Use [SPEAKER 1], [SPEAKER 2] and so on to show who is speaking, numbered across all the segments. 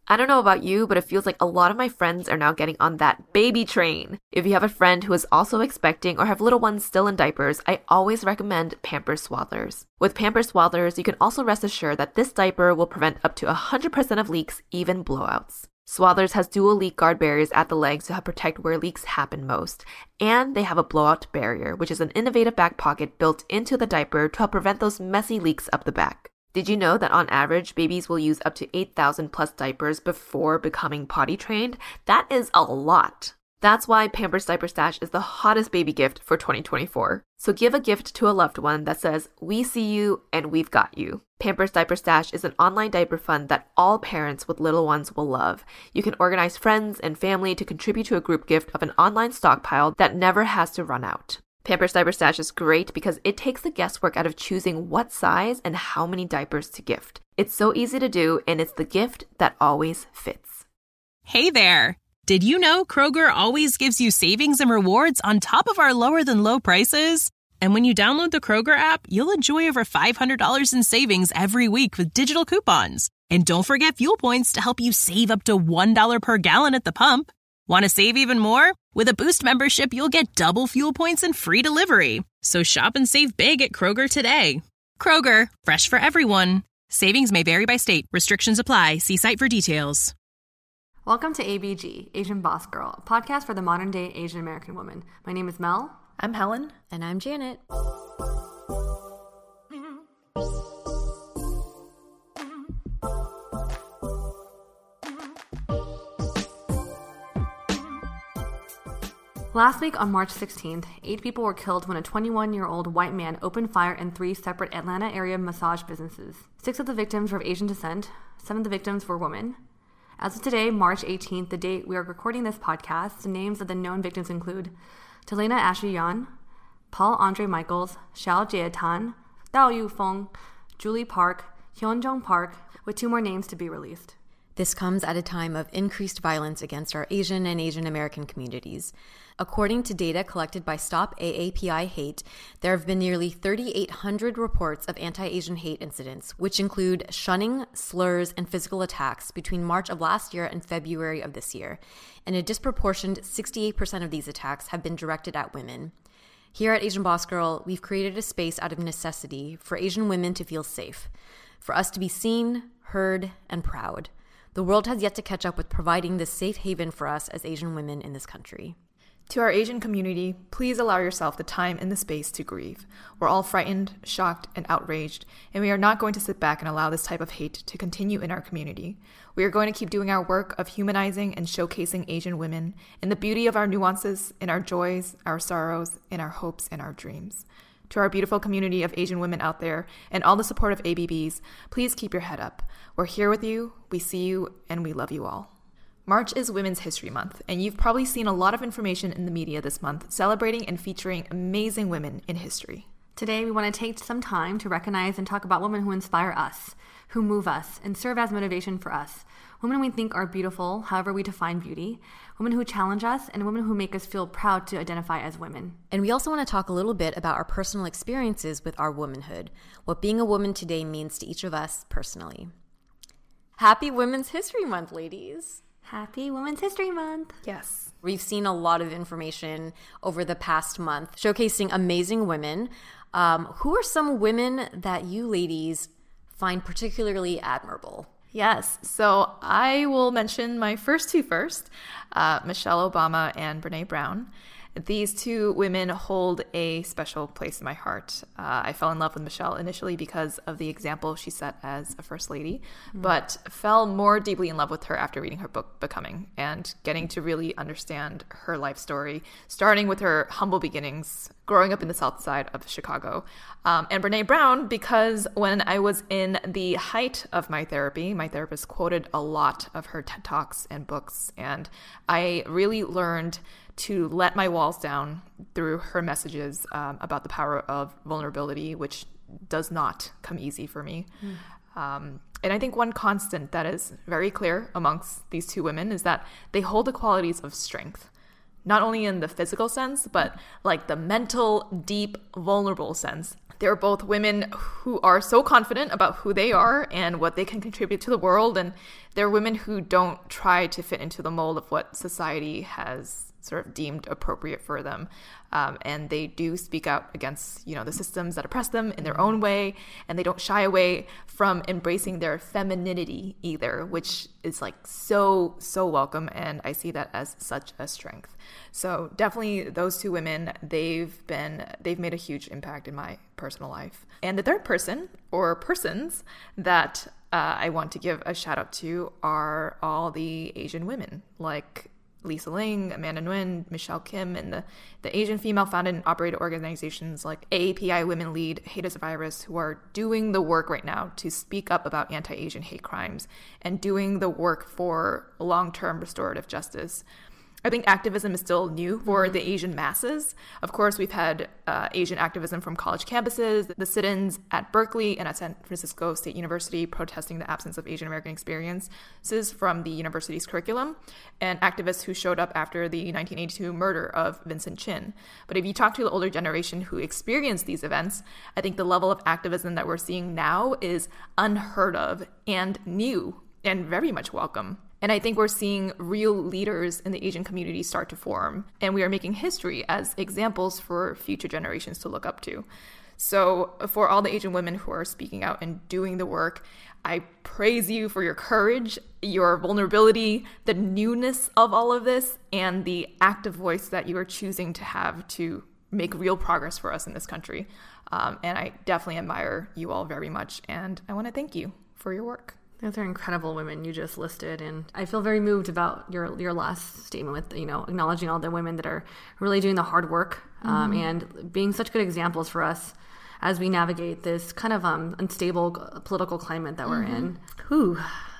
[SPEAKER 1] I don't know about you, but it feels like a lot of my friends are now getting on that baby train. If you have a friend who is also expecting or have little ones still in diapers, I always recommend Pampers Swaddlers. With Pampers Swaddlers, you can also rest assured that this diaper will prevent up to 100% of leaks, even blowouts. Swaddlers has dual leak guard barriers at the legs to help protect where leaks happen most. And they have a blowout barrier, which is an innovative back pocket built into the diaper to help prevent those messy leaks up the back. Did you know that on average, babies will use up to 8,000 plus diapers before becoming potty trained? That is a lot. That's why Pampers Diaper Stash is the hottest baby gift for 2024. So give a gift to a loved one that says, "We see you and we've got you." Pampers Diaper Stash is an online diaper fund that all parents with little ones will love. You can organize friends and family to contribute to a group gift of an online stockpile that never has to run out. Pampers Diaper Stash is great because it takes the guesswork out of choosing what size and how many diapers to gift. It's so easy to do, and it's the gift that always fits.
[SPEAKER 2] Hey there! Did you know Kroger always gives you savings and rewards on top of our lower-than-low prices? And when you download the Kroger app, you'll enjoy over $500 in savings every week with digital coupons. And don't forget fuel points to help you save up to $1 per gallon at the pump. Want to save even more? With a Boost membership, you'll get double fuel points and free delivery. So shop and save big at Kroger today. Kroger, fresh for everyone. Savings may vary by state. Restrictions apply. See site for details.
[SPEAKER 3] Welcome to ABG, Asian Boss Girl, a podcast for the modern-day Asian American woman. My name is Mel.
[SPEAKER 1] I'm Helen.
[SPEAKER 4] And I'm Janet.
[SPEAKER 3] Last week on March 16th, 8 people were killed when a 21-year-old white man opened fire in 3 separate Atlanta area massage businesses. 6 of the victims were of Asian descent. 7 of the victims were women. As of today, March 18th, the date we are recording this podcast, the names of the known victims include Talena Ashley Yan, Paul Andre Michaels, Xiao Jie-tan, Dao Yu-feng, Julie Park, Hyunjong Park, with 2 more names to be released.
[SPEAKER 4] This comes at a time of increased violence against our Asian and Asian American communities. According to data collected by Stop AAPI Hate, there have been nearly 3,800 reports of anti-Asian hate incidents, which include shunning, slurs, and physical attacks between March of last year and February of this year. And a disproportionate 68% of these attacks have been directed at women. Here at Asian Boss Girl, we've created a space out of necessity for Asian women to feel safe, for us to be seen, heard, and proud. The world has yet to catch up with providing this safe haven for us as Asian women in this country.
[SPEAKER 5] To our Asian community, please allow yourself the time and the space to grieve. We're all frightened, shocked, and outraged, and we are not going to sit back and allow this type of hate to continue in our community. We are going to keep doing our work of humanizing and showcasing Asian women and the beauty of our nuances, in our joys, our sorrows, in our hopes, and our dreams. To our beautiful community of Asian women out there and all the support of ABBs, please keep your head up. We're here with you, we see you, and we love you all. March is Women's History Month, and you've probably seen a lot of information in the media this month celebrating and featuring amazing women in history.
[SPEAKER 3] Today, we want to take some time to recognize and talk about women who inspire us, who move us, and serve as motivation for us. Women we think are beautiful, however we define beauty. Women who challenge us, and women who make us feel proud to identify as women.
[SPEAKER 4] And we also want to talk a little bit about our personal experiences with our womanhood, what being a woman today means to each of us personally. Happy Women's History Month, ladies!
[SPEAKER 3] Happy Women's History Month!
[SPEAKER 5] Yes.
[SPEAKER 4] We've seen a lot of information over the past month showcasing amazing women. Who are some women that you ladies find particularly admirable?
[SPEAKER 5] Yes, so I will mention my first 2 first, Michelle Obama and Brené Brown. These 2 women hold a special place in my heart. I fell in love with Michelle initially because of the example she set as a first lady, but fell more deeply in love with her after reading her book, Becoming, and getting to really understand her life story, starting with her humble beginnings, growing up in the South Side of Chicago. And Brené Brown, because when I was in the height of my therapy, my therapist quoted a lot of her TED Talks and books, and I really learned to let my walls down through her messages about the power of vulnerability, which does not come easy for me. And I think one constant that is very clear amongst these 2 women is that they hold the qualities of strength, not only in the physical sense, but like the mental, deep, vulnerable sense. They're both women who are so confident about who they are and what they can contribute to the world. And they're women who don't try to fit into the mold of what society has sort of deemed appropriate for them. And they do speak out against, the systems that oppress them in their own way. And they don't shy away from embracing their femininity either, which is like so, so welcome. And I see that as such a strength. So definitely those two women, they've made a huge impact in my personal life. And the third person or persons that I want to give a shout out to are all the Asian women, like Lisa Ling, Amanda Nguyen, Michelle Kim, and the Asian female founded and operated organizations like AAPI Women Lead, Hate is a Virus, who are doing the work right now to speak up about anti-Asian hate crimes and doing the work for long-term restorative justice. I think activism is still new for the Asian masses. Of course, we've had Asian activism from college campuses, the sit-ins at Berkeley and at San Francisco State University protesting the absence of Asian American experiences from the university's curriculum, and activists who showed up after the 1982 murder of Vincent Chin. But if you talk to the older generation who experienced these events, I think the level of activism that we're seeing now is unheard of and new and very much welcome. And I think we're seeing real leaders in the Asian community start to form, and we are making history as examples for future generations to look up to. So for all the Asian women who are speaking out and doing the work, I praise you for your courage, your vulnerability, the newness of all of this, and the active voice that you are choosing to have to make real progress for us in this country. And I definitely admire you all very much, and I want to thank you for your work.
[SPEAKER 3] Those are incredible women you just listed, and I feel very moved about your last statement with acknowledging all the women that are really doing the hard work and being such good examples for us as we navigate this kind of unstable political climate that we're in. Whew.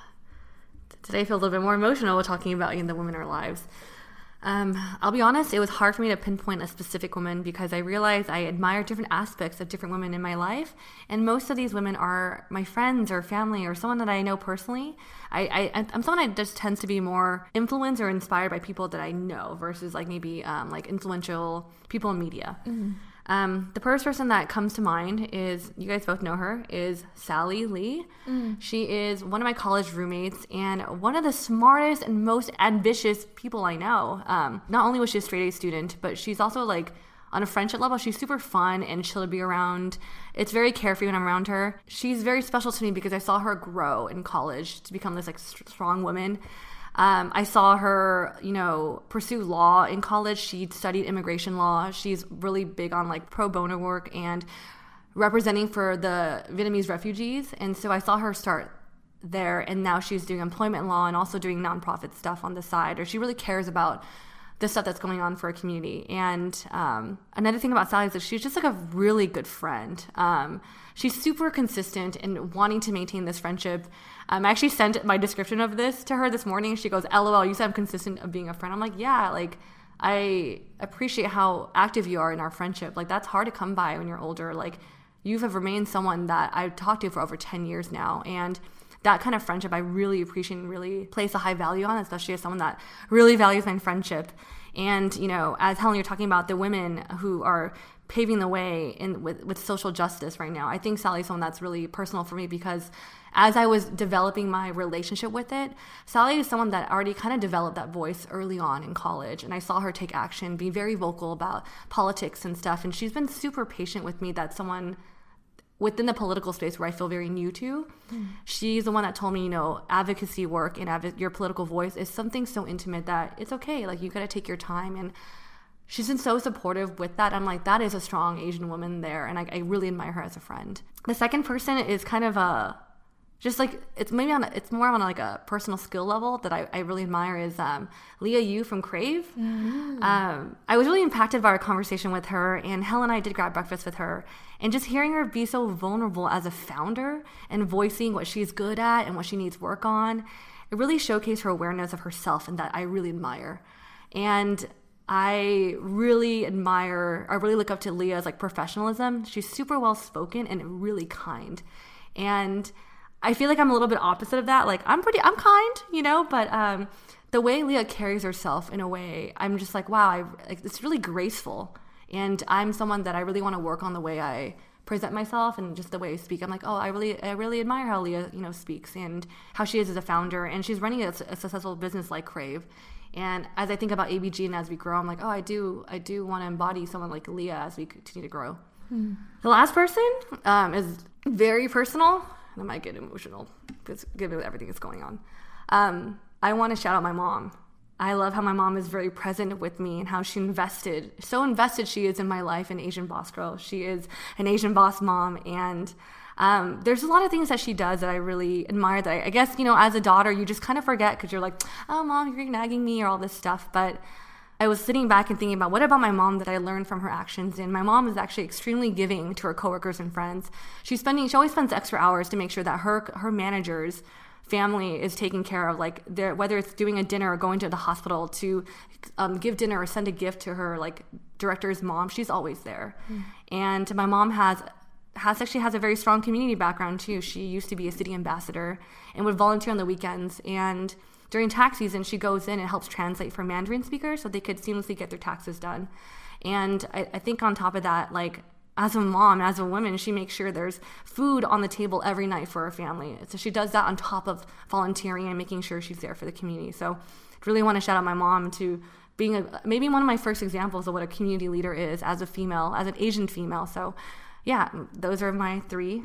[SPEAKER 3] Today I feel a little bit more emotional talking about the women in our lives. I'll be honest, it was hard for me to pinpoint a specific woman because I realized I admire different aspects of different women in my life, and most of these women are my friends or family or someone that I know personally. I'm someone that just tends to be more influenced or inspired by people that I know versus like maybe like influential people in media. The first person that comes to mind is, you guys both know her, is Sally Lee. She is one of my college roommates and one of the smartest and most ambitious people I know. Not only was she a straight A student, but she's also like on a friendship level, she's super fun and chill to be around. It's very carefree when I'm around her. She's very special to me because I saw her grow in college to become this like strong woman. I saw her, pursue law in college. She studied immigration law. She's really big on like pro bono work and representing for the Vietnamese refugees. And so I saw her start there, and now she's doing employment law and also doing nonprofit stuff on the side, or she really cares about the stuff that's going on for a community. And another thing about Sally is that she's just like a really good friend. She's super consistent in wanting to maintain this friendship. I actually sent my description of this to her this morning. She goes, LOL, you said I'm consistent of being a friend. I'm like, yeah, like I appreciate how active you are in our friendship. Like that's hard to come by when you're older. Like you have remained someone that I've talked to for over 10 years now. And that kind of friendship I really appreciate and really place a high value on, especially as someone that really values my friendship. And, as Helen, you're talking about the women who are paving the way with social justice right now. I think Sally's someone that's really personal for me because as I was developing my relationship with it, Sally is someone that already kind of developed that voice early on in college. And I saw her take action, be very vocal about politics and stuff. And she's been super patient with me. That's someone within the political space where I feel very new to. She's the one that told me, advocacy work and your political voice is something so intimate that it's okay. Like you got to take your time. And she's been so supportive with that. I'm like, that is a strong Asian woman there. And I really admire her as a friend. The second person is kind of just like, it's more on like a personal skill level that I really admire is Leah Yu from Crave. I was really impacted by our conversation with her, and Helen and I did grab breakfast with her, and just hearing her be so vulnerable as a founder and voicing what she's good at and what she needs work on, it really showcased her awareness of herself, and that I really admire. And I really look up to Leah's like professionalism. She's super well spoken and really kind. And I feel like I'm a little bit opposite of that. Like I'm kind, but the way Leah carries herself in a way, I'm just like, wow, it's really graceful. And I'm someone that I really want to work on the way I present myself and just the way I speak. I'm like, oh, I really admire how Leah, speaks and how she is as a founder. And she's running a successful business like Crave. And as I think about ABG and as we grow, I'm like, oh, I do want to embody someone like Leah as we continue to grow. The last person is very personal. And I might get emotional given everything that's going on. I want to shout out my mom. I love how my mom is very present with me and how she so invested she is in my life in Asian Boss Girl. She is an Asian boss mom, and there's a lot of things that she does that I really admire that I guess, as a daughter, you just kind of forget because you're like, oh, Mom, you're nagging me or all this stuff. But I was sitting back and thinking about what about my mom that I learned from her actions. And my mom is actually extremely giving to her coworkers and friends. She always spends extra hours to make sure that her managers' family is taken care of, like whether it's doing a dinner or going to the hospital to give dinner or send a gift to her director's mom. She's always there. And my mom has a very strong community background too. She used to be a city ambassador and would volunteer on the weekends, and during tax season she goes in and helps translate for Mandarin speakers so they could seamlessly get their taxes done. And I think on top of that, as a mom, as a woman, she makes sure there's food on the table every night for her family. So she does that on top of volunteering and making sure she's there for the community. So I really want to shout out my mom to being maybe one of my first examples of what a community leader is as a female, as an Asian female. So yeah, those are my three.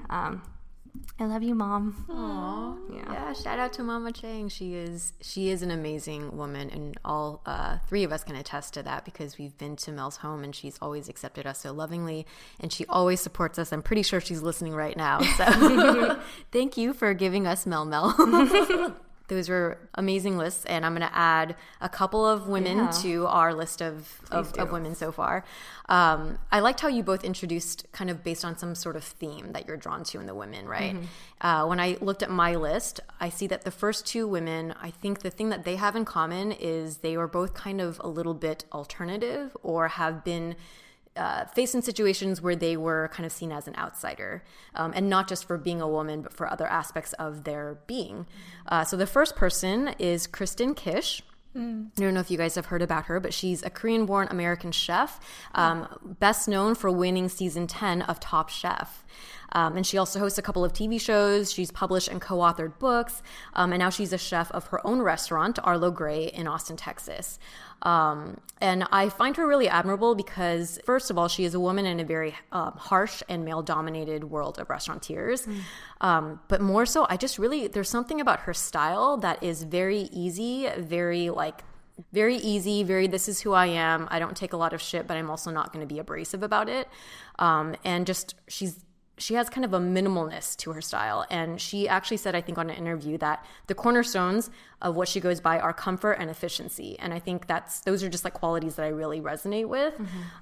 [SPEAKER 3] I love you, Mom.
[SPEAKER 4] Aww. Yeah, shout out to Mama Chang. She is an amazing woman, and all three of us can attest to that because we've been to Mel's home and she's always accepted us so lovingly, and she always supports us. I'm pretty sure she's listening right now. So thank you for giving us Mel. Those were amazing lists, and I'm going to add a couple of women to our list of women so far. I liked how you both introduced kind of based on some sort of theme that you're drawn to in the women, right? When I looked at my list, I see that the first two women, I think the thing that they have in common is they were both kind of a little bit alternative or have been faced in situations where they were kind of seen as an outsider, and not just for being a woman, but for other aspects of their being. So the first person is Kristen Kish. I don't know if you guys have heard about her, but she's a Korean-born American chef, best known for winning season 10 of Top Chef. And she also hosts a couple of TV shows. She's published and co-authored books. And now she's a chef of her own restaurant, Arlo Gray, in Austin, Texas. And I find her really admirable because, first of all, she is a woman in a very harsh and male-dominated world of restaurateurs. But more so, there's something about her style that is very easy, very easy, this is who I am. I don't take a lot of shit, but I'm also not going to be abrasive about it. And just, she has kind of a minimalness to her style. And she actually said, I think on an interview, that the cornerstones of what she goes by are comfort and efficiency. And I think those are just qualities that I really resonate with.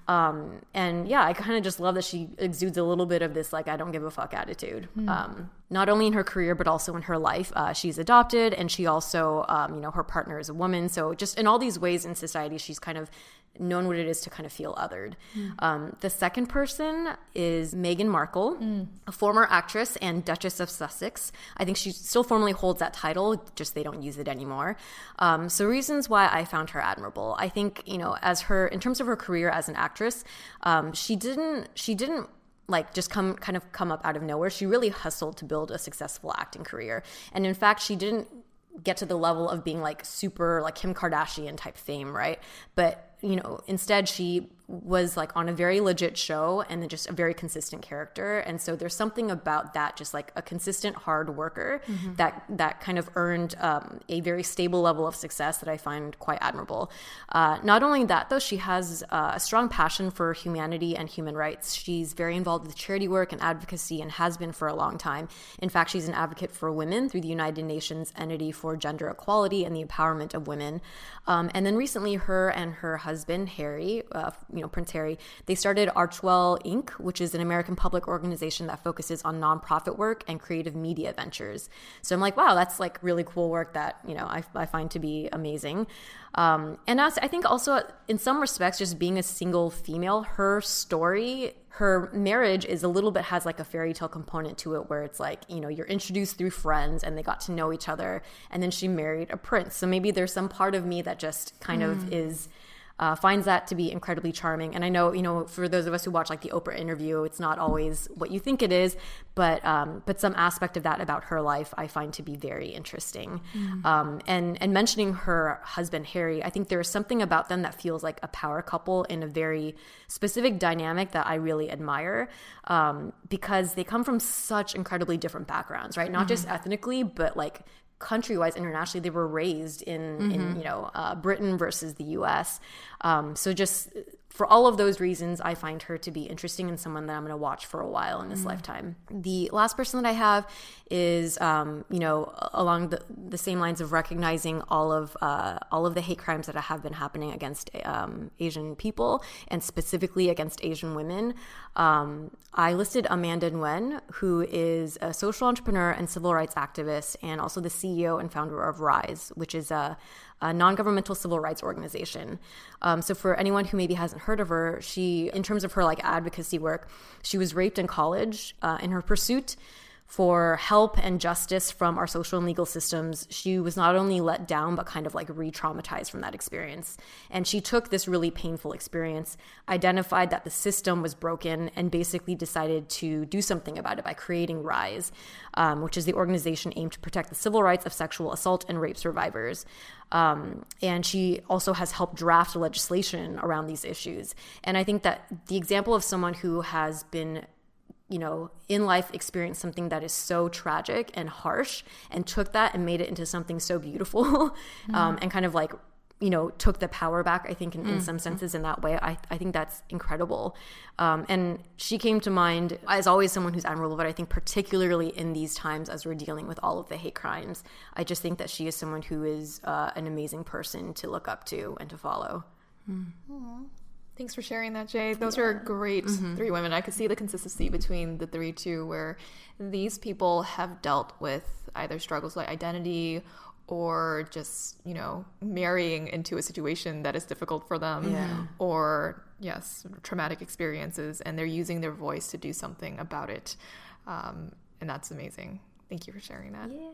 [SPEAKER 4] And yeah, I kind of just love that she exudes a little bit of this, I don't give a fuck attitude. Not only in her career, but also in her life. She's adopted, and she also, her partner is a woman. So just in all these ways in society, she's kind of known what it is to kind of feel othered. The second person is Meghan Markle, a former actress and Duchess of Sussex. I think she still formally holds that title, just they don't use it anymore. So reasons why I found her admirable. I think, in terms of her career as an actress, she didn't just come up out of nowhere. She really hustled to build a successful acting career. And in fact, she didn't get to the level of being super Kim Kardashian type fame, right? But instead she was on a very legit show and then just a very consistent character. And so there's something about that, just a consistent hard worker that kind of earned a very stable level of success that I find quite admirable. Not only that, though, she has a strong passion for humanity and human rights. She's very involved with charity work and advocacy and has been for a long time. In fact, she's an advocate for women through the United Nations Entity for Gender Equality and the Empowerment of Women. And then recently, her and her husband, Harry, Prince Harry, they started Archewell Inc., which is an American public organization that focuses on nonprofit work and creative media ventures. So I'm like, wow, that's like really cool work that, I find to be amazing. And I think also in some respects, just being a single female, her story, her marriage is a little bit, has like a fairy tale component to it, where it's like, you're introduced through friends and they got to know each other, and then she married a prince. So maybe there's some part of me that just kind of is finds that to be incredibly charming. And I know, for those of us who watch like the Oprah interview, it's not always what you think it is, but some aspect of that about her life I find to be very interesting. And mentioning her husband, Harry, I think there's something about them that feels like a power couple in a very specific dynamic that I really admire, because they come from such incredibly different backgrounds, right? Not just ethnically, but like country-wise, internationally, they were raised in Britain versus the U.S. So just for all of those reasons, I find her to be interesting and someone that I'm going to watch for a while in this lifetime. The last person that I have is, along the same lines of recognizing all of the hate crimes that have been happening against Asian people, and specifically against Asian women. I listed Amanda Nguyen, who is a social entrepreneur and civil rights activist, and also the CEO and founder of RISE, which is a non-governmental civil rights organization. So for anyone who maybe hasn't heard of her, she, in terms of her like advocacy work, she was raped in college. In her pursuit for help and justice from our social and legal systems, she was not only let down, but kind of like re-traumatized from that experience. And she took this really painful experience, identified that the system was broken, and basically decided to do something about it by creating RISE, which is the organization aimed to protect the civil rights of sexual assault and rape survivors. And she also has helped draft legislation around these issues. And I think that the example of someone who has been in life experienced something that is so tragic and harsh, and took that and made it into something so beautiful, and kind of like, took the power back, I think, in some senses in that way. I think that's incredible. And she came to mind as always someone who's admirable, but I think particularly in these times as we're dealing with all of the hate crimes, I just think that she is someone who is an amazing person to look up to and to follow.
[SPEAKER 5] Thanks for sharing that, Jay. Those are great three women. I could see the consistency between the three, too, where these people have dealt with either struggles like identity or just, marrying into a situation that is difficult for them, or, traumatic experiences, and they're using their voice to do something about it. And that's amazing. Thank you for sharing that.
[SPEAKER 4] Yeah.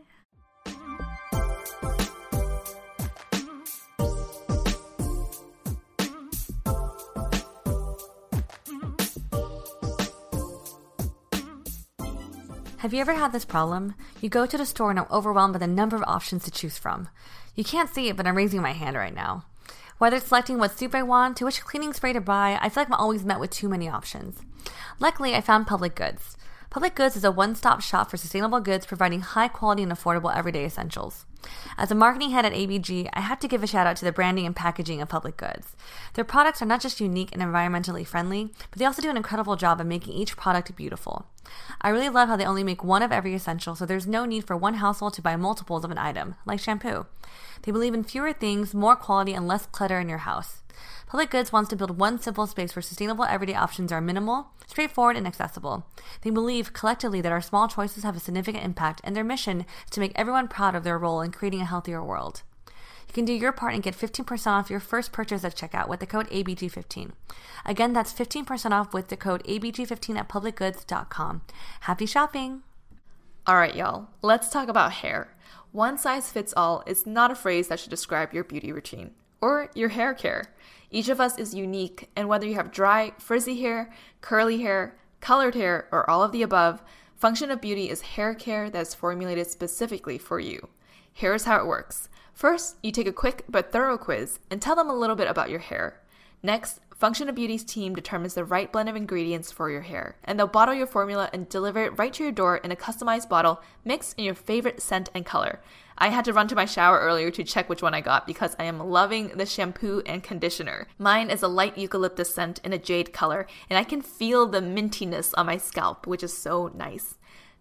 [SPEAKER 3] Have you ever had this problem? You go to the store and are overwhelmed by the number of options to choose from. You can't see it, but I'm raising my hand right now. Whether it's selecting what soup I want to which cleaning spray to buy, I feel like I'm always met with too many options. Luckily, I found Public Goods. Public Goods is a one-stop shop for sustainable goods, providing high-quality and affordable everyday essentials. As a marketing head at ABG, I have to give a shout-out to the branding and packaging of Public Goods. Their products are not just unique and environmentally friendly, but they also do an incredible job of making each product beautiful. I really love how they only make one of every essential, so there's no need for one household to buy multiples of an item, like shampoo. They believe in fewer things, more quality, and less clutter in your house. Public Goods wants to build one simple space where sustainable everyday options are minimal, straightforward, and accessible. They believe collectively that our small choices have a significant impact, and their mission is to make everyone proud of their role in creating a healthier world. You can do your part and get 15% off your first purchase at checkout with the code ABG15. Again, that's 15% off with the code ABG15 at publicgoods.com. Happy shopping!
[SPEAKER 5] All right, y'all, let's talk about hair. One size fits all is not a phrase that should describe your beauty routine or your hair care. Each of us is unique, and whether you have dry, frizzy hair, curly hair, colored hair, or all of the above, Function of Beauty is hair care that is formulated specifically for you. Here's how it works. First, you take a quick but thorough quiz and tell them a little bit about your hair. Next, Function of Beauty's team determines the right blend of ingredients for your hair, and they'll bottle your formula and deliver it right to your door in a customized bottle mixed in your favorite scent and color. I had to run to my shower earlier to check which one I got because I am loving the shampoo and conditioner. Mine is a light eucalyptus scent in a jade color, and I can feel the mintiness on my scalp, which is so nice.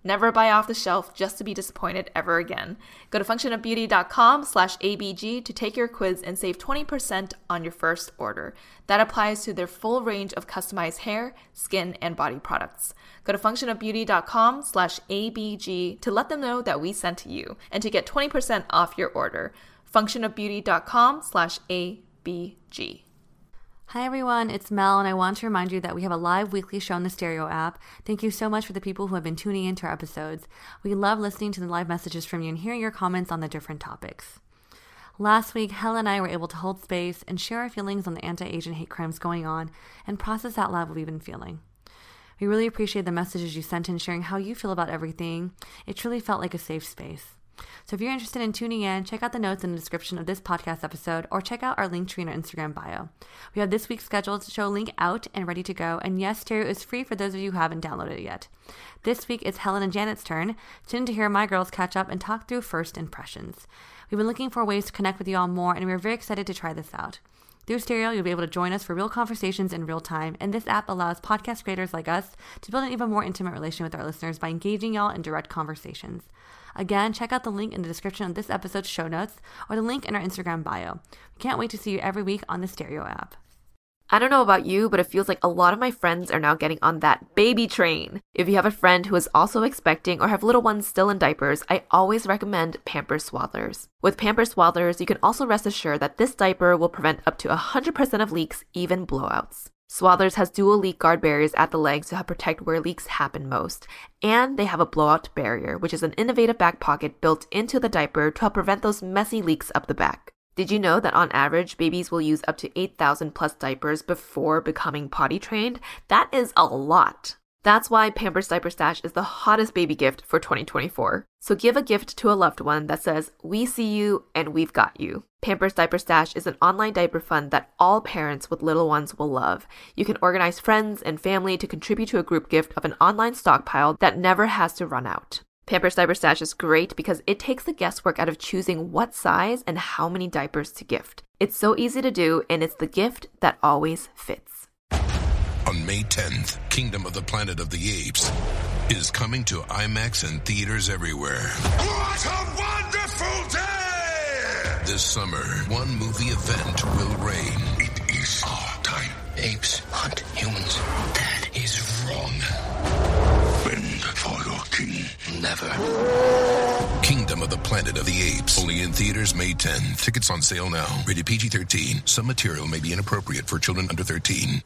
[SPEAKER 5] Never buy off the shelf just to be disappointed ever again. Go to functionofbeauty.com/ABG to take your quiz and save 20% on your first order. That applies to their full range of customized hair, skin, and body products. Go to functionofbeauty.com/ABG to let them know that we sent you and to get 20% off your order. functionofbeauty.com/ABG.
[SPEAKER 3] Hi everyone, it's Mel, and I want to remind you that we have a live weekly show on the Stereo app. Thank you so much for the people who have been tuning into our episodes. We love listening to the live messages from you and hearing your comments on the different topics. Last week, Helen and I were able to hold space and share our feelings on the anti-Asian hate crimes going on and process out loud what we've been feeling. We really appreciate the messages you sent in sharing how you feel about everything. It truly felt like a safe space. So if you're interested in tuning in, check out the notes in the description of this podcast episode or check out our link tree in our Instagram bio. We have this week's scheduled show link out and ready to go. And yes, Stereo is free for those of you who haven't downloaded it yet. This week it's Helen and Janet's turn. Tune in to hear my girls catch up and talk through first impressions. We've been looking for ways to connect with you all more, and we're very excited to try this out. Through Stereo, you'll be able to join us for real conversations in real time, and this app allows podcast creators like us to build an even more intimate relation with our listeners by engaging y'all in direct conversations. Again, check out the link in the description of this episode's show notes or the link in our Instagram bio. We can't wait to see you every week on the Stereo app.
[SPEAKER 1] I don't know about you, but it feels like a lot of my friends are now getting on that baby train. If you have a friend who is also expecting or have little ones still in diapers, I always recommend Pampers Swaddlers. With Pampers Swaddlers, you can also rest assured that this diaper will prevent up to 100% of leaks, even blowouts. Swaddlers has dual leak guard barriers at the legs to help protect where leaks happen most. And they have a blowout barrier, which is an innovative back pocket built into the diaper to help prevent those messy leaks up the back. Did you know that on average, babies will use up to 8,000 plus diapers before becoming potty trained? That is a lot. That's why Pampers Diaper Stash is the hottest baby gift for 2024. So give a gift to a loved one that says, "We see you and we've got you." Pampers Diaper Stash is an online diaper fund that all parents with little ones will love. You can organize friends and family to contribute to a group gift of an online stockpile that never has to run out. Pampers Diaper Stash is great because it takes the guesswork out of choosing what size and how many diapers to gift. It's so easy to do, and it's the gift that always fits.
[SPEAKER 6] On May 10th, Kingdom of the Planet of the Apes is coming to IMAX and theaters everywhere. What a wonderful day! This summer, one movie event will reign. It is our time. Apes hunt humans. That is wrong. Bend for your king. Never. Kingdom of the Planet of the Apes. Only in theaters May 10th. Tickets on sale now. Rated PG-13. Some material may be inappropriate for children under 13.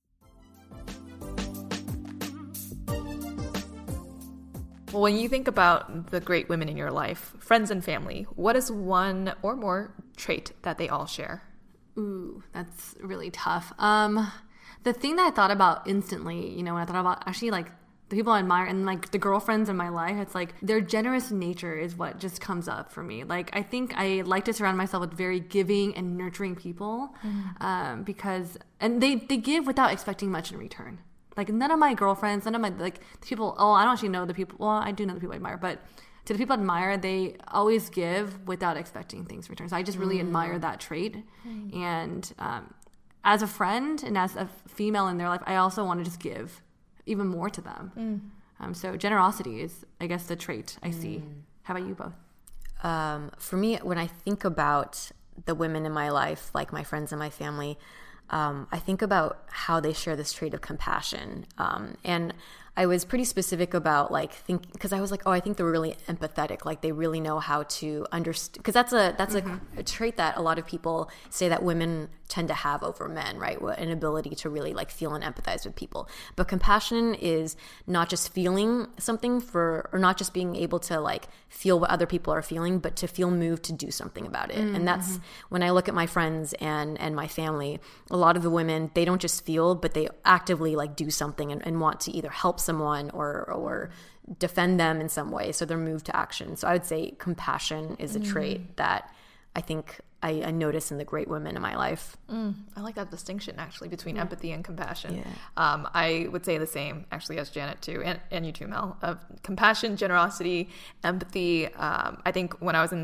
[SPEAKER 5] Well, when you think about the great women in your life, friends and family, what is one or more trait that they all share?
[SPEAKER 3] Ooh, that's really tough. The thing that I thought about instantly, when I thought about actually like the people I admire and like the girlfriends in my life, it's like their generous nature is what just comes up for me. Like I think I like to surround myself with very giving and nurturing people because they give without expecting much in return. Like none of my girlfriends, none of my the people, I don't actually know the people. Well, I do know the people I admire, but to the people I admire, they always give without expecting things in return. So I just really admire that trait. And as a friend and as a female in their life, I also want to just give even more to them. So generosity is, I guess, the trait I see. How about you both?
[SPEAKER 4] For me, when I think about the women in my life, like my friends and my family, I think about how they share this trait of compassion. And I was pretty specific about because I was like, I think they're really empathetic. Like they really know how to understand, because that's a trait that a lot of people say that women tend to have over men, right? An ability to really feel and empathize with people. But compassion is not just feeling something or not just being able to feel what other people are feeling, but to feel moved to do something about it. And that's when I look at my friends and my family, a lot of the women, they don't just feel, but they actively do something and want to either help someone or defend them in some way. So they're moved to action. So I would say compassion is a trait that I think I notice in the great women in my life.
[SPEAKER 5] I like that distinction actually between empathy and compassion. I would say the same actually as Janet too, and you too, Mel, of compassion, generosity, empathy. I think when I was in the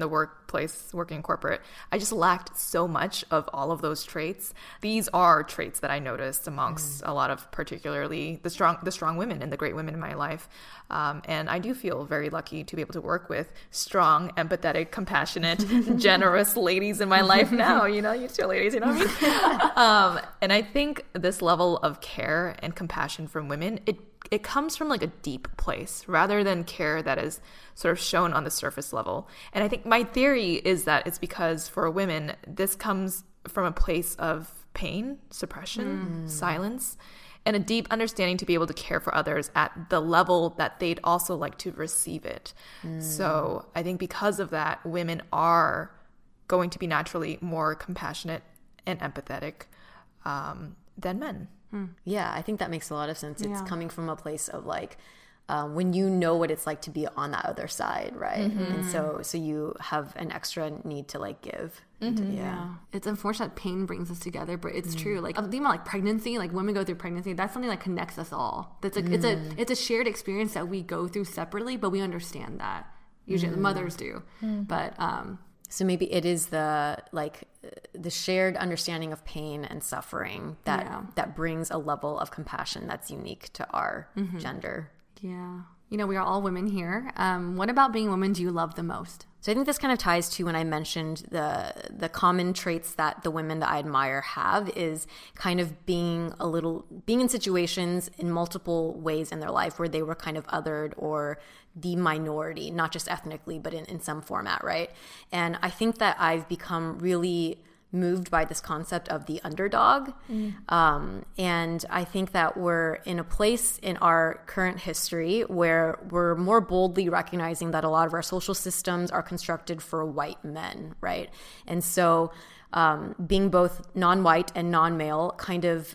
[SPEAKER 5] workplace, working in corporate, I just lacked so much of all of those traits. These are traits that I noticed amongst a lot of, particularly the strong women and the great women in my life. And I do feel very lucky to be able to work with strong, empathetic, compassionate, generous ladies in my life now. You two ladies, you know what I mean? And I think this level of care and compassion from women, it comes from like a deep place rather than care that is sort of shown on the surface level. And I think my theory is that it's because for women, this comes from a place of pain, suppression, silence, and a deep understanding to be able to care for others at the level that they'd also like to receive it. So I think because of that, women are going to be naturally more compassionate and empathetic than men.
[SPEAKER 4] Yeah, I think that makes a lot of sense. It's coming from a place of like, when you know what it's like to be on that other side, right? And so you have an extra need to like give. Yeah.
[SPEAKER 3] It's unfortunate pain brings us together, but it's true. Like I'm thinking about like pregnancy, like women go through pregnancy. That's something that connects us all. That's like it's a shared experience that we go through separately, but we understand that. Usually the mothers do. But
[SPEAKER 4] so maybe it is the shared understanding of pain and suffering that brings a level of compassion that's unique to our gender.
[SPEAKER 3] Yeah. We are all women here. What about being a woman do you love the most?
[SPEAKER 4] So I think this kind of ties to when I mentioned the common traits that the women that I admire have is kind of being in situations in multiple ways in their life where they were kind of othered or the minority, not just ethnically, but in some format, right? And I think that I've become really moved by this concept of the underdog. And I think that we're in a place in our current history where we're more boldly recognizing that a lot of our social systems are constructed for white men, right? And so being both non-white and non-male kind of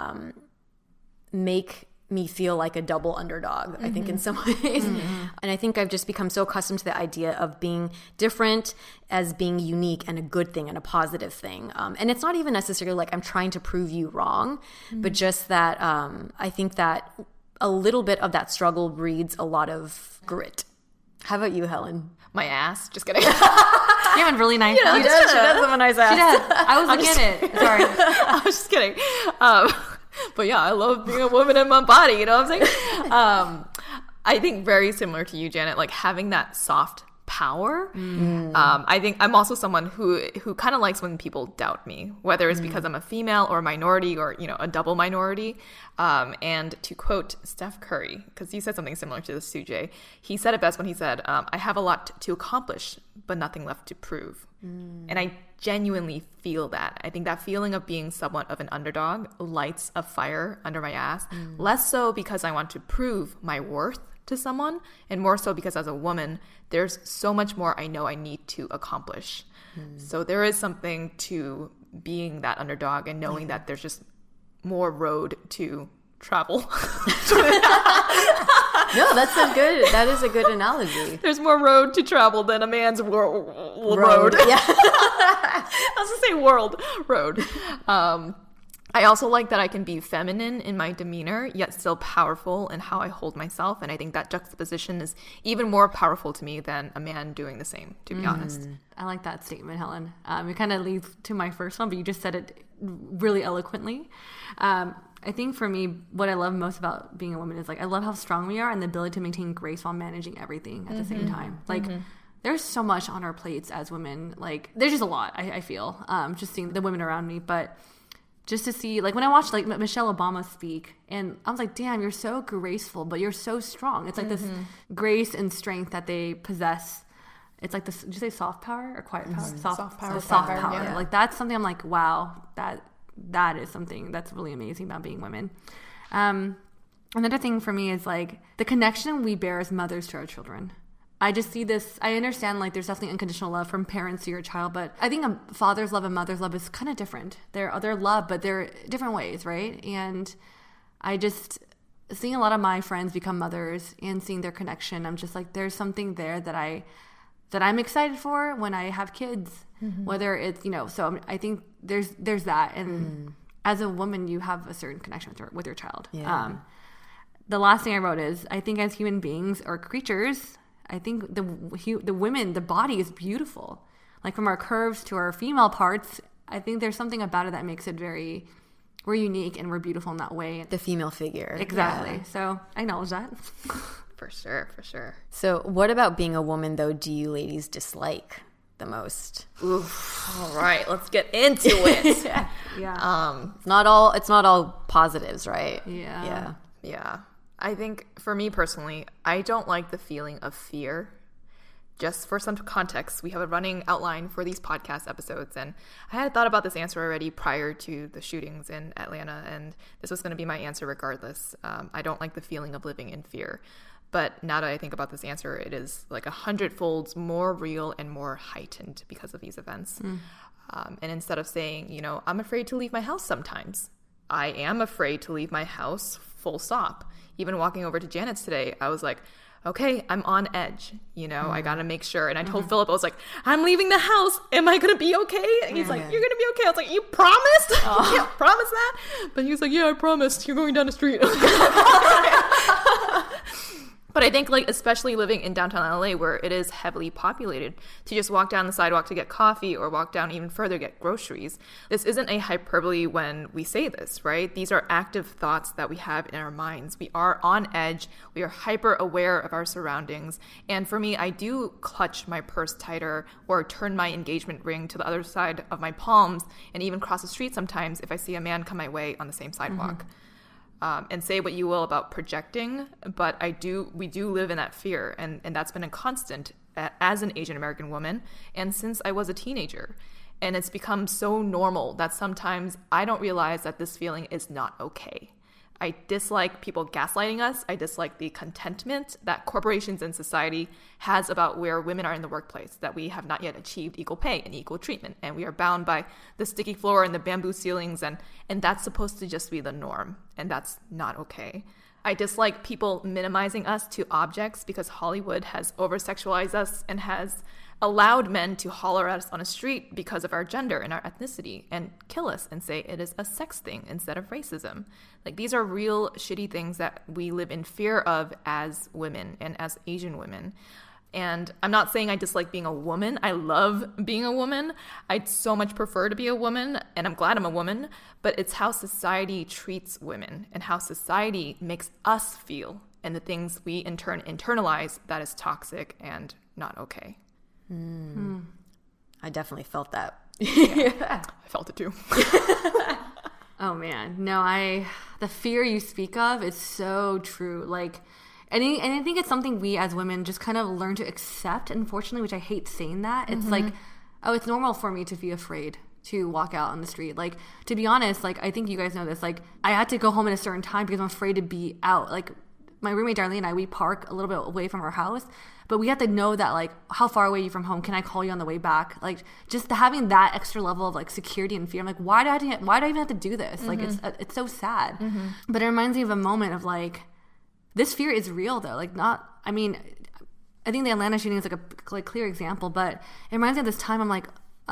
[SPEAKER 4] make me feel like a double underdog, I think, in some ways. And I think I've just become so accustomed to the idea of being different as being unique and a good thing and a positive thing. And it's not even necessarily like I'm trying to prove you wrong, but just that I think that a little bit of that struggle breeds a lot of grit. How about you, Helen?
[SPEAKER 5] My ass. Just kidding.
[SPEAKER 3] You have a really nice ass.
[SPEAKER 4] She does have a nice ass.
[SPEAKER 3] She does. I was looking at it. Sorry.
[SPEAKER 5] I was just kidding. But yeah, I love being a woman in my body, you know what I'm saying? I think very similar to you, Janet, like having that soft power. I think I'm also someone who kind of likes when people doubt me, whether it's because I'm a female or a minority or, a double minority. And to quote Steph Curry, because he said something similar to this, Sujay, he said it best when he said, I have a lot to accomplish, but nothing left to prove. And I genuinely feel that. I think that feeling of being somewhat of an underdog lights a fire under my ass, less so because I want to prove my worth to someone, and more so because as a woman, there's so much more I know I need to accomplish. So there is something to being that underdog and knowing that there's just more road to travel.
[SPEAKER 4] No, that is a good analogy.
[SPEAKER 5] There's more road to travel than a man's road.
[SPEAKER 4] Yeah.
[SPEAKER 5] I was going to say world road. I also like that I can be feminine in my demeanor, yet still powerful in how I hold myself. And I think that juxtaposition is even more powerful to me than a man doing the same, to be honest.
[SPEAKER 3] I like that statement, Helen. It kind of leads to my first one, but you just said it really eloquently. I think for me, what I love most about being a woman is like I love how strong we are and the ability to maintain grace while managing everything at the same time. Like there's so much on our plates as women. Like there's just a lot, I feel, just seeing the women around me. But just to see, like when I watched like Michelle Obama speak, and I was like, damn, you're so graceful, but you're so strong. It's like this grace and strength that they possess. It's like this, did you say soft power or quiet power? Soft power. Soft power. Yeah. Like that's something I'm like, wow, that is something that's really amazing about being women. Another thing for me is like the connection we bear as mothers to our children. I just see this, I understand like there's definitely unconditional love from parents to your child, but I think a father's love and mother's love is kind of different. They're love, but they're different ways, right? And I just, seeing a lot of my friends become mothers and seeing their connection, I'm just like, there's something there that I'm excited for when I have kids, whether it's, so I think there's that. And as a woman, you have a certain connection with your child. Yeah. The last thing I wrote is, I think as human beings or creatures, I think the women, the body is beautiful. Like from our curves to our female parts, I think there's something about it that makes it we're unique and we're beautiful in that way.
[SPEAKER 4] The female figure.
[SPEAKER 3] Exactly.
[SPEAKER 4] Yeah.
[SPEAKER 3] So I acknowledge that.
[SPEAKER 5] For sure.
[SPEAKER 4] So what about being a woman, though, do you ladies dislike the most?
[SPEAKER 5] Oof. All right, let's get into it.
[SPEAKER 3] Yeah.
[SPEAKER 4] It's not all positives, right?
[SPEAKER 5] Yeah. I think for me personally, I don't like the feeling of fear. Just for some context, we have a running outline for these podcast episodes, and I had thought about this answer already prior to the shootings in Atlanta, and this was going to be my answer regardless. I don't like the feeling of living in fear. But now that I think about this answer, it is like 100-fold more real and more heightened because of these events. And instead of saying, you know, I'm afraid to leave my house sometimes, I am afraid to leave my house, full stop. Even walking over to Janet's today, I was like, okay, I'm on edge. You know, I got to make sure. And I told Philip, I was like, I'm leaving the house. Am I going to be okay? And he's like, you're going to be okay. I was like, you promised? You can't promise that? But he was like, yeah, I promised. You're going down the street. But I think, like, especially living in downtown LA where it is heavily populated, to just walk down the sidewalk to get coffee or walk down even further, get groceries. This isn't a hyperbole when we say this, right? These are active thoughts that we have in our minds. We are on edge. We are hyper aware of our surroundings. And for me, I do clutch my purse tighter or turn my engagement ring to the other side of my palms and even cross the street sometimes if I see a man come my way on the same sidewalk. And say what you will about projecting, but we do live in that fear, and that's been a constant as an Asian American woman, and since I was a teenager. And it's become so normal that sometimes I don't realize that this feeling is not okay. I dislike people gaslighting us. I dislike the contentment that corporations and society has about where women are in the workplace, that we have not yet achieved equal pay and equal treatment. And we are bound by the sticky floor and the bamboo ceilings. And that's supposed to just be the norm. And that's not okay. I dislike people minimizing us to objects because Hollywood has over-sexualized us and has allowed men to holler at us on a street because of our gender and our ethnicity and kill us and say it is a sex thing instead of racism. Like, these are real shitty things that we live in fear of as women and as Asian women. And I'm not saying I dislike being a woman. I love being a woman. I'd so much prefer to be a woman, and I'm glad I'm a woman, but it's how society treats women and how society makes us feel and the things we in turn internalize that is toxic and not okay.
[SPEAKER 4] I definitely felt that.
[SPEAKER 5] Yeah. I felt it too.
[SPEAKER 3] Oh man, no, the fear you speak of is so true. Like, and I think it's something we as women just kind of learn to accept, unfortunately, which I hate saying that. It's like, oh, it's normal for me to be afraid to walk out on the street. Like, to be honest, like, I think you guys know this, like, I had to go home at a certain time because I'm afraid to be out. Like, my roommate Darlene and I, we park a little bit away from our house, but we have to know that, like, how far away are you from home? Can I call you on the way back? Like, just having that extra level of, like, security and fear. I'm like, why do I even have to do this? Like, it's so sad. But it reminds me of a moment of, like, this fear is real, though. Like, I think the Atlanta shooting is like a clear example, but it reminds me of this time. I'm like,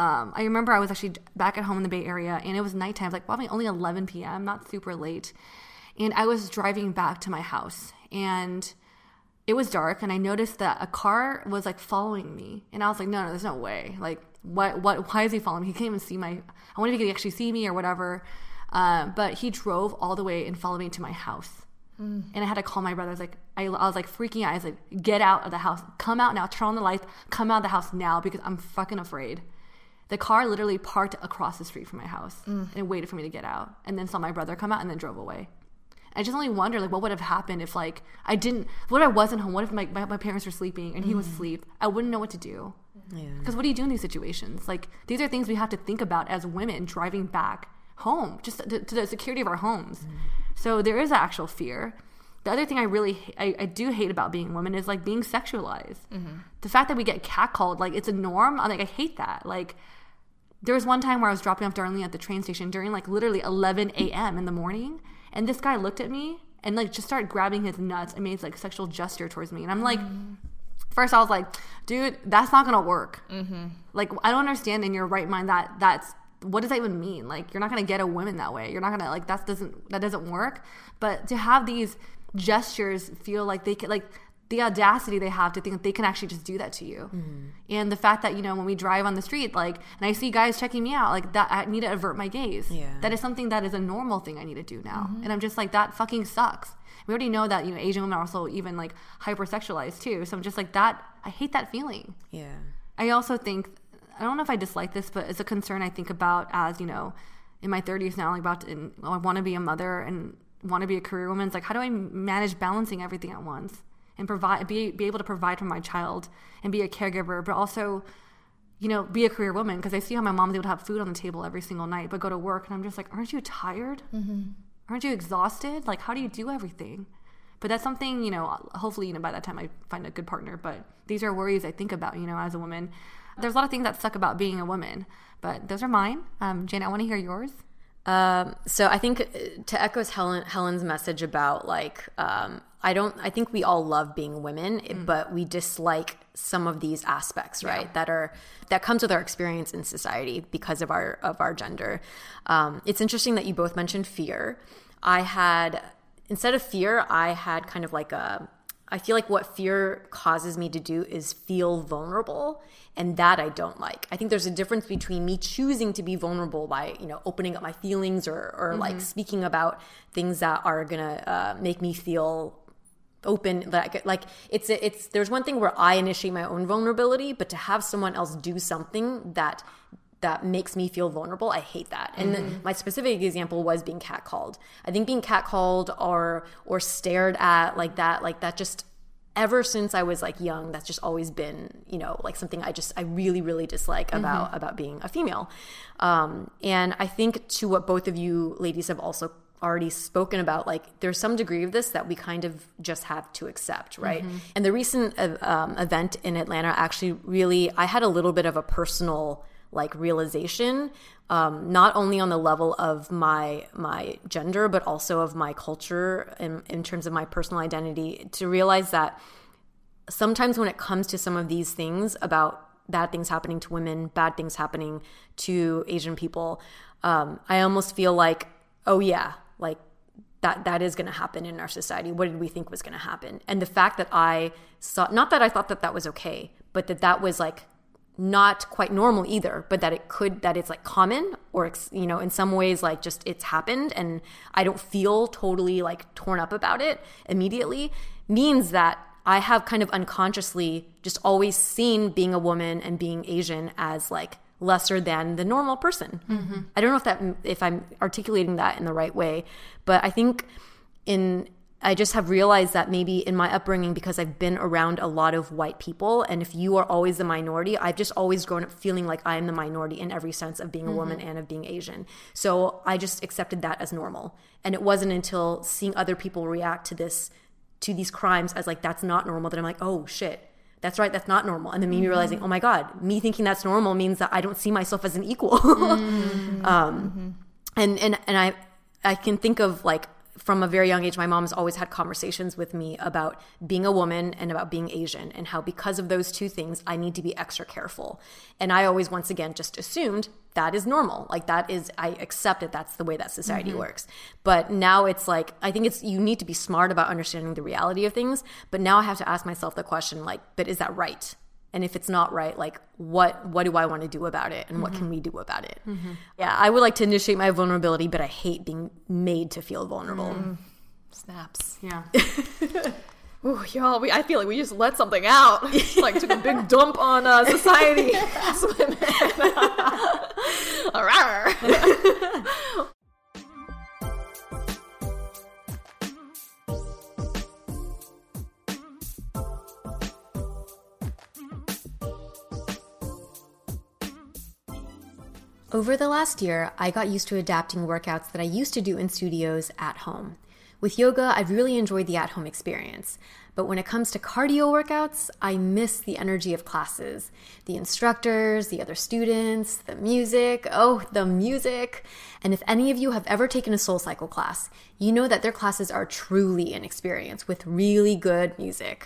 [SPEAKER 3] I remember I was actually back at home in the Bay Area, and it was nighttime. It was like probably only 11 p.m., not super late. And I was driving back to my house, and it was dark, and I noticed that a car was, like, following me. And I was like, no, there's no way. Like, why is he following me? He can't even see I wonder if he could actually see me or whatever. But he drove all the way and followed me to my house. And I had to call my brother. I was like freaking out. I was like, get out of the house. Come out now. Turn on the lights. Come out of the house now because I'm fucking afraid. The car literally parked across the street from my house and waited for me to get out. And then saw my brother come out and then drove away. I just only wonder, like, what would have happened if, like, what if I wasn't home? What if my parents were sleeping and he was asleep? I wouldn't know what to do. Because what do you do in these situations? Like, these are things we have to think about as women driving back home, just to the security of our homes. So there is actual fear. The other thing I do hate about being a woman is, like, being sexualized. The fact that we get catcalled, like, it's a norm. I hate that. Like, there was one time where I was dropping off Darlene at the train station during, like, literally 11 a.m. in the morning. And this guy looked at me and, like, just started grabbing his nuts and made, like, sexual gesture towards me. And I'm like, first I was like, dude, that's not going to work. Like, I don't understand in your right mind that's, what does that even mean? Like, you're not going to get a woman that way. You're not going to, like, that doesn't work. But to have these gestures feel like they can, like, the audacity they have to think that they can actually just do that to you. And the fact that, you know, when we drive on the street, like, and I see guys checking me out, like, that I need to avert my gaze. That is something that is a normal thing I need to do now. And I'm just like, that fucking sucks. We already know that, you know, Asian women are also even like hypersexualized too. So I'm just like, that, I hate that feeling. I also think, I don't know if I dislike this, but it's a concern I think about as, you know, in my 30s now, like I want to be a mother and want to be a career woman. It's like, how do I manage balancing everything at once and be able to provide for my child and be a caregiver, but also, you know, be a career woman? Because I see how my mom's able to have food on the table every single night, but go to work, and I'm just like, aren't you tired? Aren't you exhausted? Like, how do you do everything? But that's something, you know, hopefully, you know, by that time I find a good partner. But these are worries I think about, you know, as a woman. There's a lot of things that suck about being a woman, but those are mine. Jane, I want to hear yours.
[SPEAKER 4] So I think to echo Helen's message about like, I think we all love being women, but we dislike some of these aspects, right? That comes with our experience in society because of our gender. It's interesting that you both mentioned fear. Instead of fear, I had kind of like I feel like what fear causes me to do is feel vulnerable, and that I don't like. I think there's a difference between me choosing to be vulnerable by, you know, opening up my feelings or like speaking about things that are gonna make me feel open. Like it's there's one thing where I initiate my own vulnerability, but to have someone else do something that makes me feel vulnerable, I hate that. And my specific example was being catcalled. I think being catcalled or stared at like that just, ever since I was like young, that's just always been, you know, like something I really, really dislike about being a female. And I think to what both of you ladies have also already spoken about, like there's some degree of this that we kind of just have to accept, right? And the recent event in Atlanta actually really, I had a little bit of a personal like realization, not only on the level of my gender, but also of my culture in terms of my personal identity, to realize that sometimes when it comes to some of these things about bad things happening to women, bad things happening to Asian people, I almost feel like, oh yeah, like that is going to happen in our society. What did we think was going to happen? And the fact that I saw, not that I thought that was okay, but that was like not quite normal either, but that it's like common, or, you know, in some ways like just it's happened and I don't feel totally like torn up about it immediately, means that I have kind of unconsciously just always seen being a woman and being Asian as like lesser than the normal person. I don't know if I'm articulating that in the right way, but I think I just have realized that maybe in my upbringing, because I've been around a lot of white people, and if you are always the minority, I've just always grown up feeling like I am the minority in every sense of being a woman and of being Asian. So I just accepted that as normal. And it wasn't until seeing other people react to these crimes as like, that's not normal, that I'm like, oh shit, that's right, that's not normal. And then me realizing, oh my God, me thinking that's normal means that I don't see myself as an equal. And I can think of like, from a very young age, my mom has always had conversations with me about being a woman and about being Asian, and how because of those two things, I need to be extra careful. And I always, once again, just assumed that is normal. Like that is, I accept it. That's the way that society works. But now it's like, I think you need to be smart about understanding the reality of things. But now I have to ask myself the question, like, but is that right? And if it's not right, like what do I want to do about it, and what can we do about it? Yeah, I would like to initiate my vulnerability, but I hate being made to feel vulnerable.
[SPEAKER 5] Snaps.
[SPEAKER 3] Yeah.
[SPEAKER 5] Ooh, y'all, I feel like we just let something out. Like took a big dump on society as women.
[SPEAKER 4] Over the last year, I got used to adapting workouts that I used to do in studios at home. With yoga, I've really enjoyed the at-home experience. But when it comes to cardio workouts, I miss the energy of classes. The instructors, the other students, the music. Oh, the music. And if any of you have ever taken a SoulCycle class, you know that their classes are truly an experience with really good music.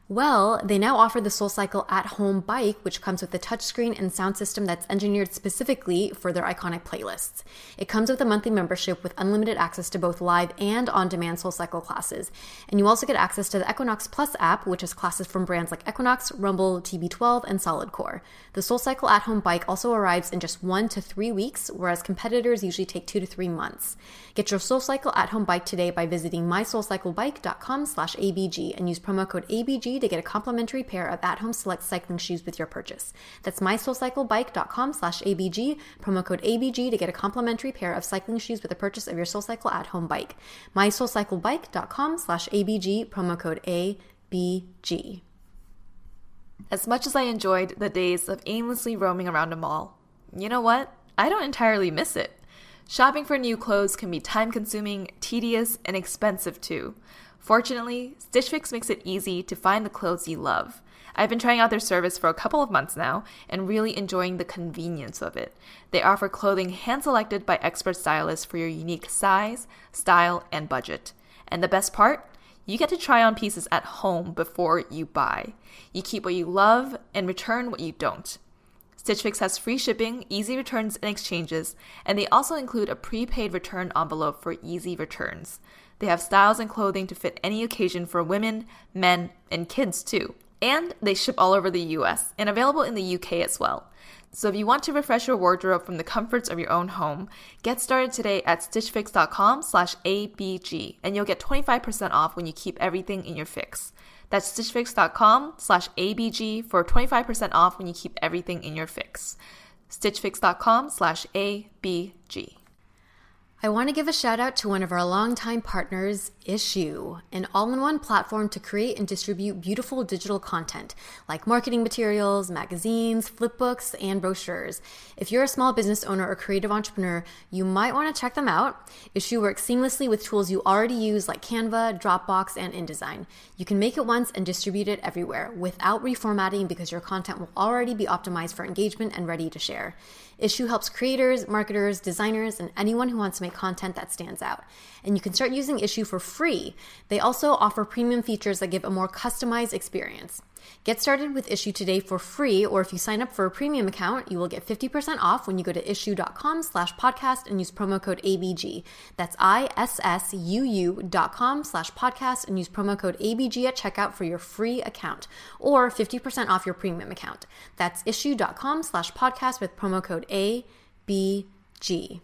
[SPEAKER 4] Well, they now offer the SoulCycle at-home bike, which comes with a touchscreen and sound system that's engineered specifically for their iconic playlists. It comes with a monthly membership with unlimited access to both live and on-demand SoulCycle classes. And you also get access to the Equinox Plus app, which has classes from brands like Equinox, Rumble, TB12, and SolidCore. The SoulCycle at-home bike also arrives in just 1 to 3 weeks, whereas competitors usually take 2 to 3 months. Get your SoulCycle at-home bike today by visiting mysoulcyclebike.com/ABG and use promo code ABG to get a complimentary pair of at-home select cycling shoes with your purchase. That's mysoulcyclebike.com/ABG, promo code ABG to get a complimentary pair of cycling shoes with the purchase of your SoulCycle at-home bike. mysoulcyclebike.com/ABG, promo code ABG.
[SPEAKER 5] As much as I enjoyed the days of aimlessly roaming around a mall, you know what? I don't entirely miss it. Shopping for new clothes can be time-consuming, tedious, and expensive too. Fortunately, Stitch Fix makes it easy to find the clothes you love. I've been trying out their service for a couple of months now and really enjoying the convenience of it. They offer clothing hand-selected by expert stylists for your unique size, style, and budget. And the best part? You get to try on pieces at home before you buy. You keep what you love and return what you don't. Stitch Fix has free shipping, easy returns and exchanges, and they also include a prepaid return envelope for easy returns. They have styles and clothing to fit any occasion for women, men, and kids too. And they ship all over the US and available in the UK as well. So if you want to refresh your wardrobe from the comforts of your own home, get started today at stitchfix.com/ABG and you'll get 25% off when you keep everything in your fix. That's stitchfix.com/ABG for 25% off when you keep everything in your fix. stitchfix.com/ABG.
[SPEAKER 4] I want to give a shout out to one of our longtime partners, Issuu, an all-in-one platform to create and distribute beautiful digital content like marketing materials, magazines, flipbooks, and brochures. If you're a small business owner or creative entrepreneur, you might want to check them out. Issuu works seamlessly with tools you already use like Canva, Dropbox, and InDesign. You can make it once and distribute it everywhere without reformatting because your content will already be optimized for engagement and ready to share. Issuu helps creators, marketers, designers, and anyone who wants to make content that stands out. And you can start using Issuu for free. They also offer premium features that give a more customized experience. Get started with Issuu today for free, or if you sign up for a premium account, you will get 50% off when you go to issuu.com/podcast and use promo code ABG. That's ISSUU.com/podcast and use promo code ABG at checkout for your free account, or 50% off your premium account. That's issuu.com/podcast with promo code ABG.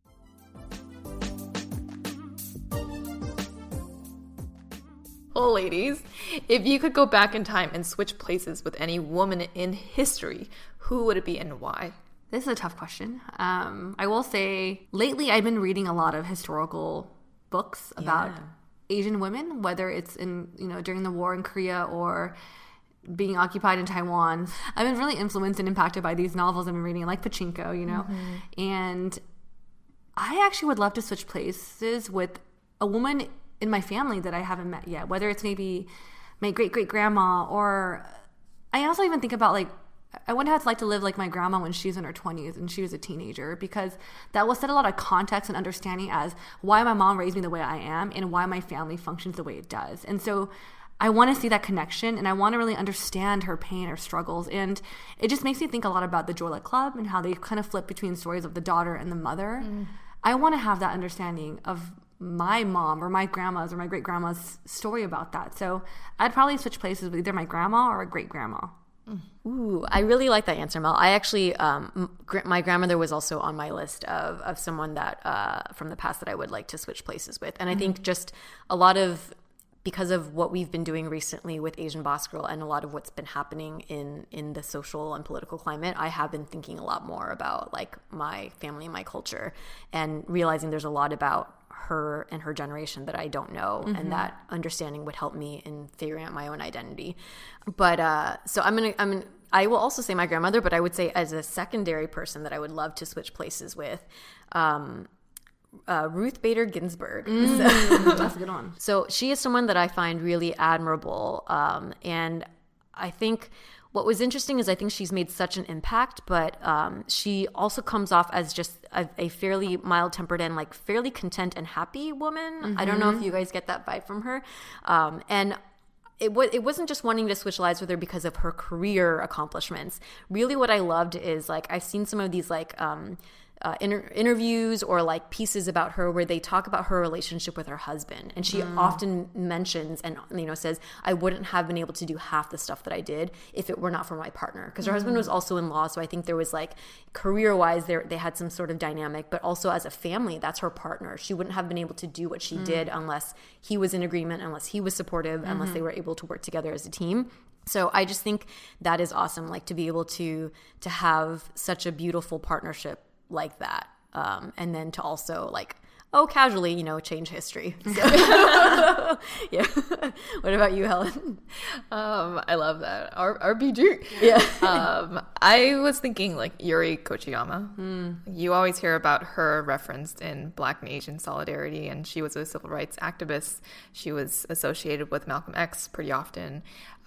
[SPEAKER 5] Well, ladies, if you could go back in time and switch places with any woman in history, who would it be and why?
[SPEAKER 3] This is a tough question. I will say lately I've been reading a lot of historical books about Asian women, whether it's in, during the war in Korea or being occupied in Taiwan. I've been really influenced and impacted by these novels I've been reading, like Pachinko, and I actually would love to switch places with a woman in my family that I haven't met yet, whether it's maybe my great-great-grandma, or I also even think about, I wonder how it's like to live like my grandma when she's in her 20s and she was a teenager, because that will set a lot of context and understanding as why my mom raised me the way I am and why my family functions the way it does. And so I want to see that connection, and I want to really understand her pain, her struggles, and it just makes me think a lot about the Joy Luck Club and how they kind of flip between stories of the daughter and the mother. I want to have that understanding of my mom or my grandma's or my great-grandma's story about that. So I'd probably switch places with either my grandma or a great-grandma.
[SPEAKER 4] Ooh, I really like that answer, Mel. I actually, my grandmother was also on my list of someone that from the past that I would like to switch places with. And I think just a lot of, because of what we've been doing recently with Asian Boss Girl and a lot of what's been happening in the social and political climate, I have been thinking a lot more about my family and my culture, and realizing there's a lot about her and her generation that I don't know, and that understanding would help me in figuring out my own identity. But so I will also say my grandmother, but I would say as a secondary person that I would love to switch places with, Ruth Bader Ginsburg.
[SPEAKER 3] That's a good one.
[SPEAKER 4] So she is someone that I find really admirable, and I think what was interesting is I think she's made such an impact, but she also comes off as just a fairly mild-tempered and fairly content and happy woman. I don't know if you guys get that vibe from her. And it wasn't just wanting to switch lives with her because of her career accomplishments. Really what I loved is like I've seen some of these like interviews or like pieces about her where they talk about her relationship with her husband, and she often mentions and says, I wouldn't have been able to do half the stuff that I did if it were not for my partner, because her husband was also in law, so I think there was like career-wise they had some sort of dynamic, but also as a family, that's her partner. She wouldn't have been able to do what she did unless he was in agreement, unless he was supportive, unless they were able to work together as a team. So I just think that is awesome, like to be able to have such a beautiful partnership like that, and then to also like casually change history. So, yeah. What about you, Helen?
[SPEAKER 5] I love that. RBG.
[SPEAKER 4] Yeah.
[SPEAKER 5] I was thinking like Yuri Kochiyama. You always hear about her referenced in Black and Asian solidarity, and she was a civil rights activist. She was associated with Malcolm X pretty often.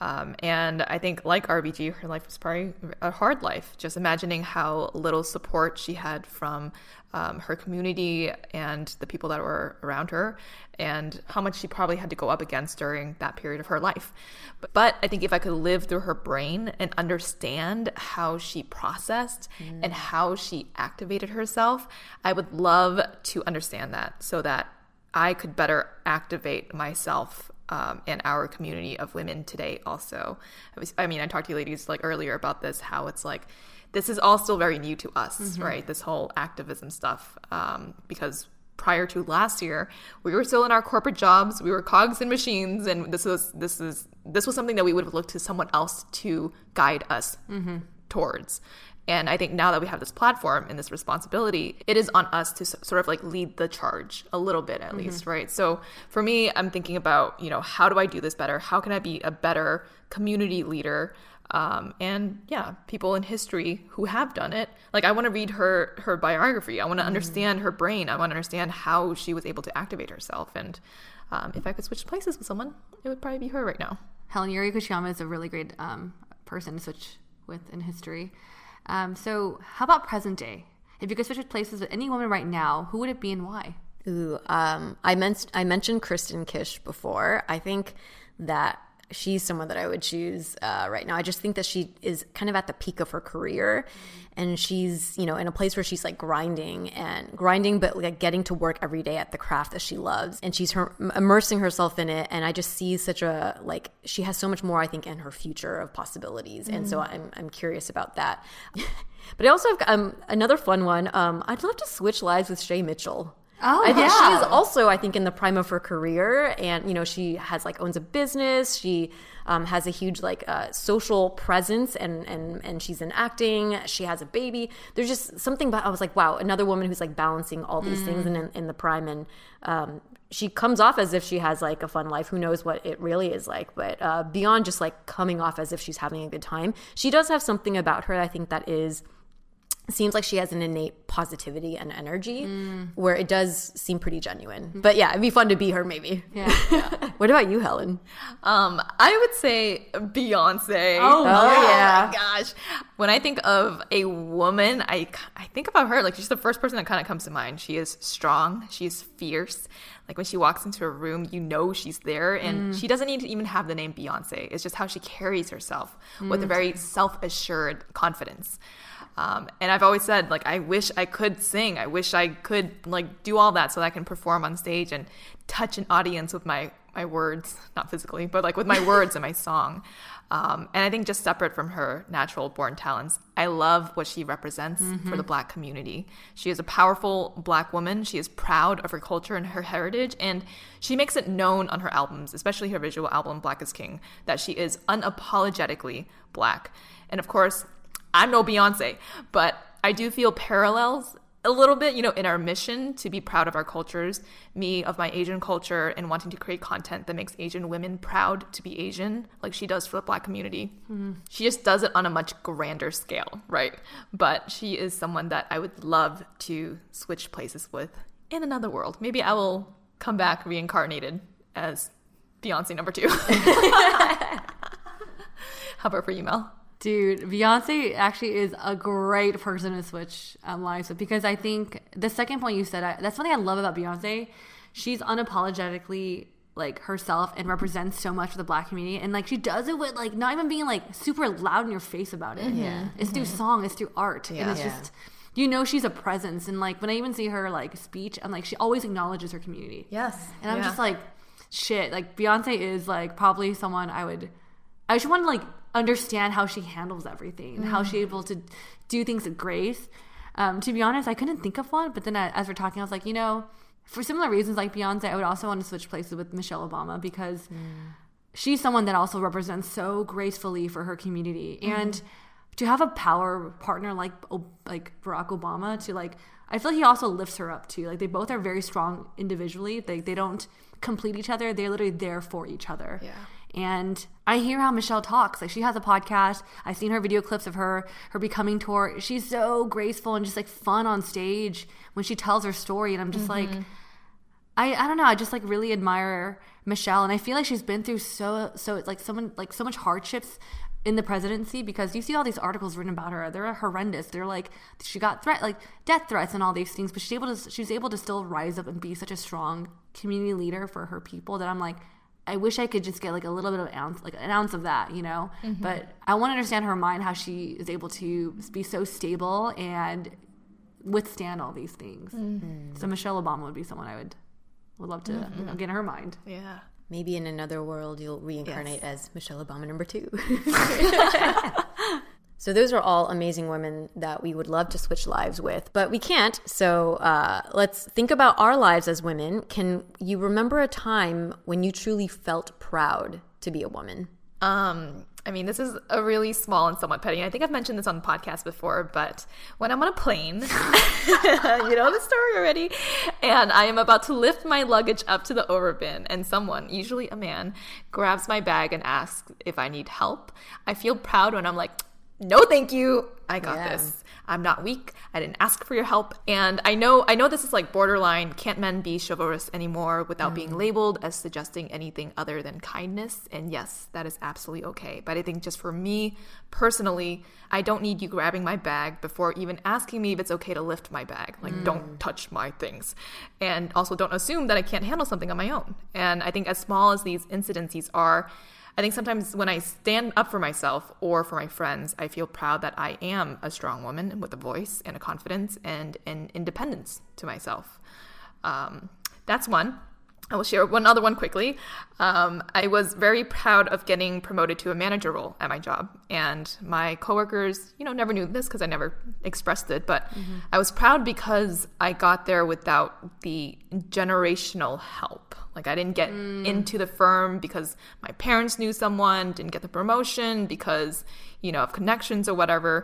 [SPEAKER 5] And I think like RBG, her life was probably a hard life. Just imagining how little support she had from her community and the people that were around her, and how much she probably had to go up against during that period of her life. But I think if I could live through her brain and understand how she processed and how she activated herself, I would love to understand that so that I could better activate myself and our community of women today also. I talked to you ladies like earlier about this, how it's like, this is all still very new to us, right? This whole activism stuff, because prior to last year, we were still in our corporate jobs, we were cogs in machines, and this was something that we would have looked to someone else to guide us towards. And I think now that we have this platform and this responsibility, it is on us to sort of like lead the charge a little bit at least, right? So for me, I'm thinking about, how do I do this better? How can I be a better community leader? And yeah, people in history who have done it. Like I want to read her biography. I want to understand her brain. I want to understand how she was able to activate herself. And if I could switch places with someone, it would probably be her right now.
[SPEAKER 3] Helen, Yuri Kochiyama is a really great person to switch with in history. So how about present day? If you could switch places with any woman right now, who would it be and why?
[SPEAKER 4] Ooh, I mentioned Kristen Kish before. I think that she's someone that I would choose right now. I just think that she is kind of at the peak of her career, and she's, in a place where she's like grinding, but like getting to work every day at the craft that she loves, and she's immersing herself in it. And I just see she has so much more, I think, in her future of possibilities. And so I'm curious about that. But I also have another fun one. I'd love to switch lives with Shay Mitchell.
[SPEAKER 3] Oh,
[SPEAKER 4] I think she is also, I think, in the prime of her career, and she has owns a business. She has a huge social presence, and she's in acting. She has a baby. There's just something about, I was like, wow, another woman who's balancing all these things and in the prime, and she comes off as if she has a fun life. Who knows what it really is like? But beyond just coming off as if she's having a good time, she does have something about her, I think, that seems like she has an innate positivity and energy where it does seem pretty genuine. But yeah, it'd be fun to be her maybe.
[SPEAKER 3] Yeah.
[SPEAKER 4] What about you, Helen?
[SPEAKER 5] I would say Beyonce.
[SPEAKER 4] Oh yeah.
[SPEAKER 5] My gosh. When I think of a woman, I think about her. She's the first person that kind of comes to mind. She is strong. She is fierce. When she walks into a room, she's there, and she doesn't need to even have the name Beyonce. It's just how she carries herself with a very self-assured confidence. And I've always said, I wish I could sing. I wish I could, do all that so that I can perform on stage and touch an audience with my words, not physically, but, with my words and my song. And I think just separate from her natural born talents, I love what she represents for the Black community. She is a powerful Black woman. She is proud of her culture and her heritage, and she makes it known on her albums, especially her visual album, Black is King, that she is unapologetically Black. And of course, I'm no Beyonce, but I do feel parallels a little bit, in our mission to be proud of our cultures, me of my Asian culture and wanting to create content that makes Asian women proud to be Asian, like she does for the Black community. She just does it on a much grander scale, right? But she is someone that I would love to switch places with in another world. Maybe I will come back reincarnated as Beyonce number 2. How about for you, Mel?
[SPEAKER 3] Dude, Beyonce actually is a great person to switch lives with, because I think the second point you said, that's something I love about Beyonce. She's unapologetically like herself and represents so much for the Black community, and like she does it with like not even being like super loud in your face about it. It's through song, it's through art, and it's just, you know, she's a presence. And like when I even see her like speech, I'm like, she always acknowledges her community.
[SPEAKER 4] Yes.
[SPEAKER 3] And I'm just like, shit, like Beyonce is like probably someone I just want to like understand how she handles everything and how she's able to do things with grace. To be honest, I couldn't think of one, but then as we're talking, I was like, you know, for similar reasons like Beyonce, I would also want to switch places with Michelle Obama, because she's someone that also represents so gracefully for her community. And to have a power partner like Barack Obama, to like, I feel like he also lifts her up too. Like they both are very strong individually. They don't complete each other. They're literally there for each other. Yeah. And I hear how Michelle talks. Like she has a podcast. I've seen her video clips of her Becoming tour. She's so graceful and just like fun on stage when she tells her story. And I'm just like, I don't know. I just like really admire Michelle. And I feel like she's been through so much hardships in the presidency, because you see all these articles written about her. They're horrendous. They're like, she got death threats and all these things, but she's able to still rise up and be such a strong community leader for her people that I'm like, I wish I could just get like a little bit of an ounce of that, you know? But I want to understand her mind, how she is able to be so stable and withstand all these things. So Michelle Obama would be someone I would love to get in her mind.
[SPEAKER 5] Yeah.
[SPEAKER 4] Maybe in another world you'll reincarnate as Michelle Obama number 2. So those are all amazing women that we would love to switch lives with, but we can't. So let's think about our lives as women. Can you remember a time when you truly felt proud to be a woman?
[SPEAKER 5] I mean, this is a really small and somewhat petty. I think I've mentioned this on the podcast before, but when I'm on a plane, you know the story already, and I am about to lift my luggage up to the overbin, and someone, usually a man, grabs my bag and asks if I need help. I feel proud when I'm like, no, thank you. I got this. I'm not weak. I didn't ask for your help. And I know this is like borderline, can't men be chivalrous anymore without being labeled as suggesting anything other than kindness? And yes, that is absolutely okay. But I think just for me personally, I don't need you grabbing my bag before even asking me if it's okay to lift my bag. Like, don't touch my things. And also don't assume that I can't handle something on my own. And I think as small as these incidences are, I think sometimes when I stand up for myself or for my friends, I feel proud that I am a strong woman with a voice and a confidence and an independence to myself. That's one. I will share one other one quickly. I was very proud of getting promoted to a manager role at my job. And my coworkers, never knew this because I never expressed it. But I was proud because I got there without the generational help. Like I didn't get into the firm because my parents knew someone, didn't get the promotion because, of connections or whatever.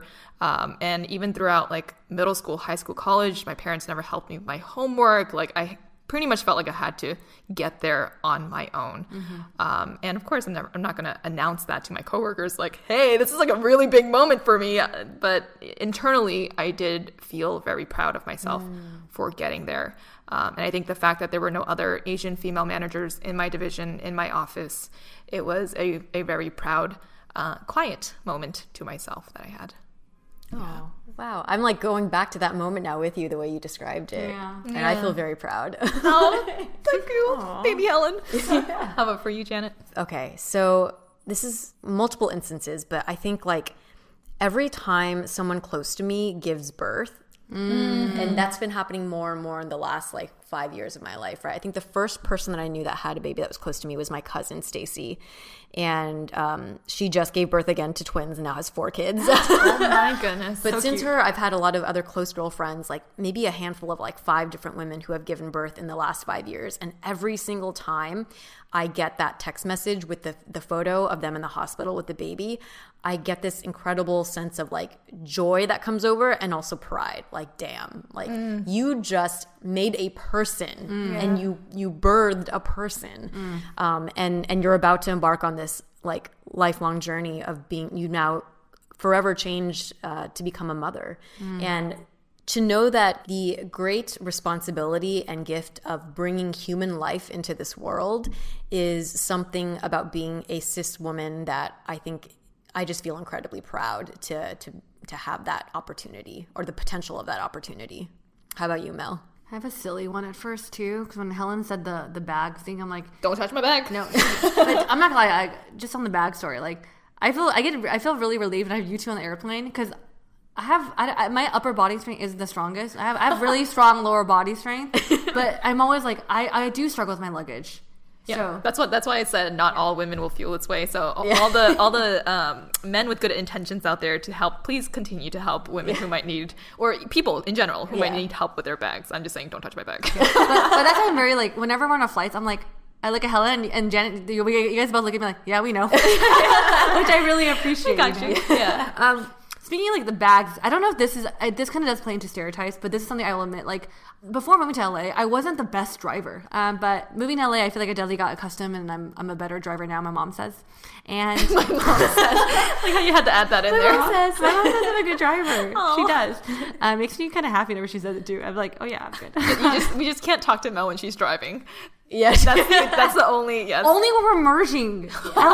[SPEAKER 5] And even throughout like middle school, high school, college, my parents never helped me with my homework. Like I pretty much felt like I had to get there on my own. And of course, I'm not going to announce that to my coworkers like, hey, this is like a really big moment for me. But internally, I did feel very proud of myself for getting there. And I think the fact that there were no other Asian female managers in my division, in my office, it was a very proud, quiet moment to myself that I had.
[SPEAKER 4] Oh, wow. I'm like going back to that moment now with you, the way you described it. Yeah. And I feel very proud.
[SPEAKER 5] Oh, thank you, baby Helen. How about for you, Janet?
[SPEAKER 4] Okay, so this is multiple instances, but I think like every time someone close to me gives birth, and that's been happening more and more in the last like 5 years of my life, right? I think the first person that I knew that had a baby that was close to me was my cousin Stacy, and she just gave birth again to twins and now has 4 kids.
[SPEAKER 5] Oh my goodness!
[SPEAKER 4] But
[SPEAKER 5] so
[SPEAKER 4] since
[SPEAKER 5] cute.
[SPEAKER 4] her, I've had a lot of other close girlfriends, like maybe a handful of like 5 different women who have given birth in the last 5 years, and every single time I get that text message with the photo of them in the hospital with the baby, I get this incredible sense of like joy that comes over and also pride. Like, damn, like you just made a person and you birthed a person. And you're about to embark on this like lifelong journey of being, you now forever changed to become a mother. And to know that the great responsibility and gift of bringing human life into this world is something about being a cis woman that I think I just feel incredibly proud to have that opportunity or the potential of that opportunity. How about you, Mel?
[SPEAKER 3] I have a silly one at first too, because when Helen said the bag thing, I'm like,
[SPEAKER 5] don't touch my bag.
[SPEAKER 3] No, but I'm not gonna lie. Just on the bag story, like I feel really relieved when I have you two on the airplane, because my upper body strength is the strongest. I have really strong lower body strength, but I'm always like I do struggle with my luggage.
[SPEAKER 5] Yeah, so. That's why I said not all women will feel this way. So all the men with good intentions out there to help, please continue to help women who might need, or people in general who might need help with their bags. I'm just saying, don't touch my bag.
[SPEAKER 3] But that's why I'm very like, whenever we're on a flight, I'm like, I look at Helen and Janet. You guys both look at me like, yeah, we know, which I really appreciate.
[SPEAKER 5] I got you. Yeah.
[SPEAKER 3] Speaking of like the bags, I don't know if this kind of does play into stereotypes, but this is something I will admit. Like before moving to LA, I wasn't the best driver, but moving to LA, I feel like I definitely got accustomed, and I'm a better driver now. My mom says, and my mom says,
[SPEAKER 5] like how you had to add that in there.
[SPEAKER 3] My mom says I'm a good driver. Aww. She does. Makes me kind of happy whenever she says it too. I'm like, oh yeah, I'm good.
[SPEAKER 5] We just can't talk to Mel when she's driving.
[SPEAKER 4] Yes,
[SPEAKER 5] that's the only. Yes,
[SPEAKER 3] only when we're merging.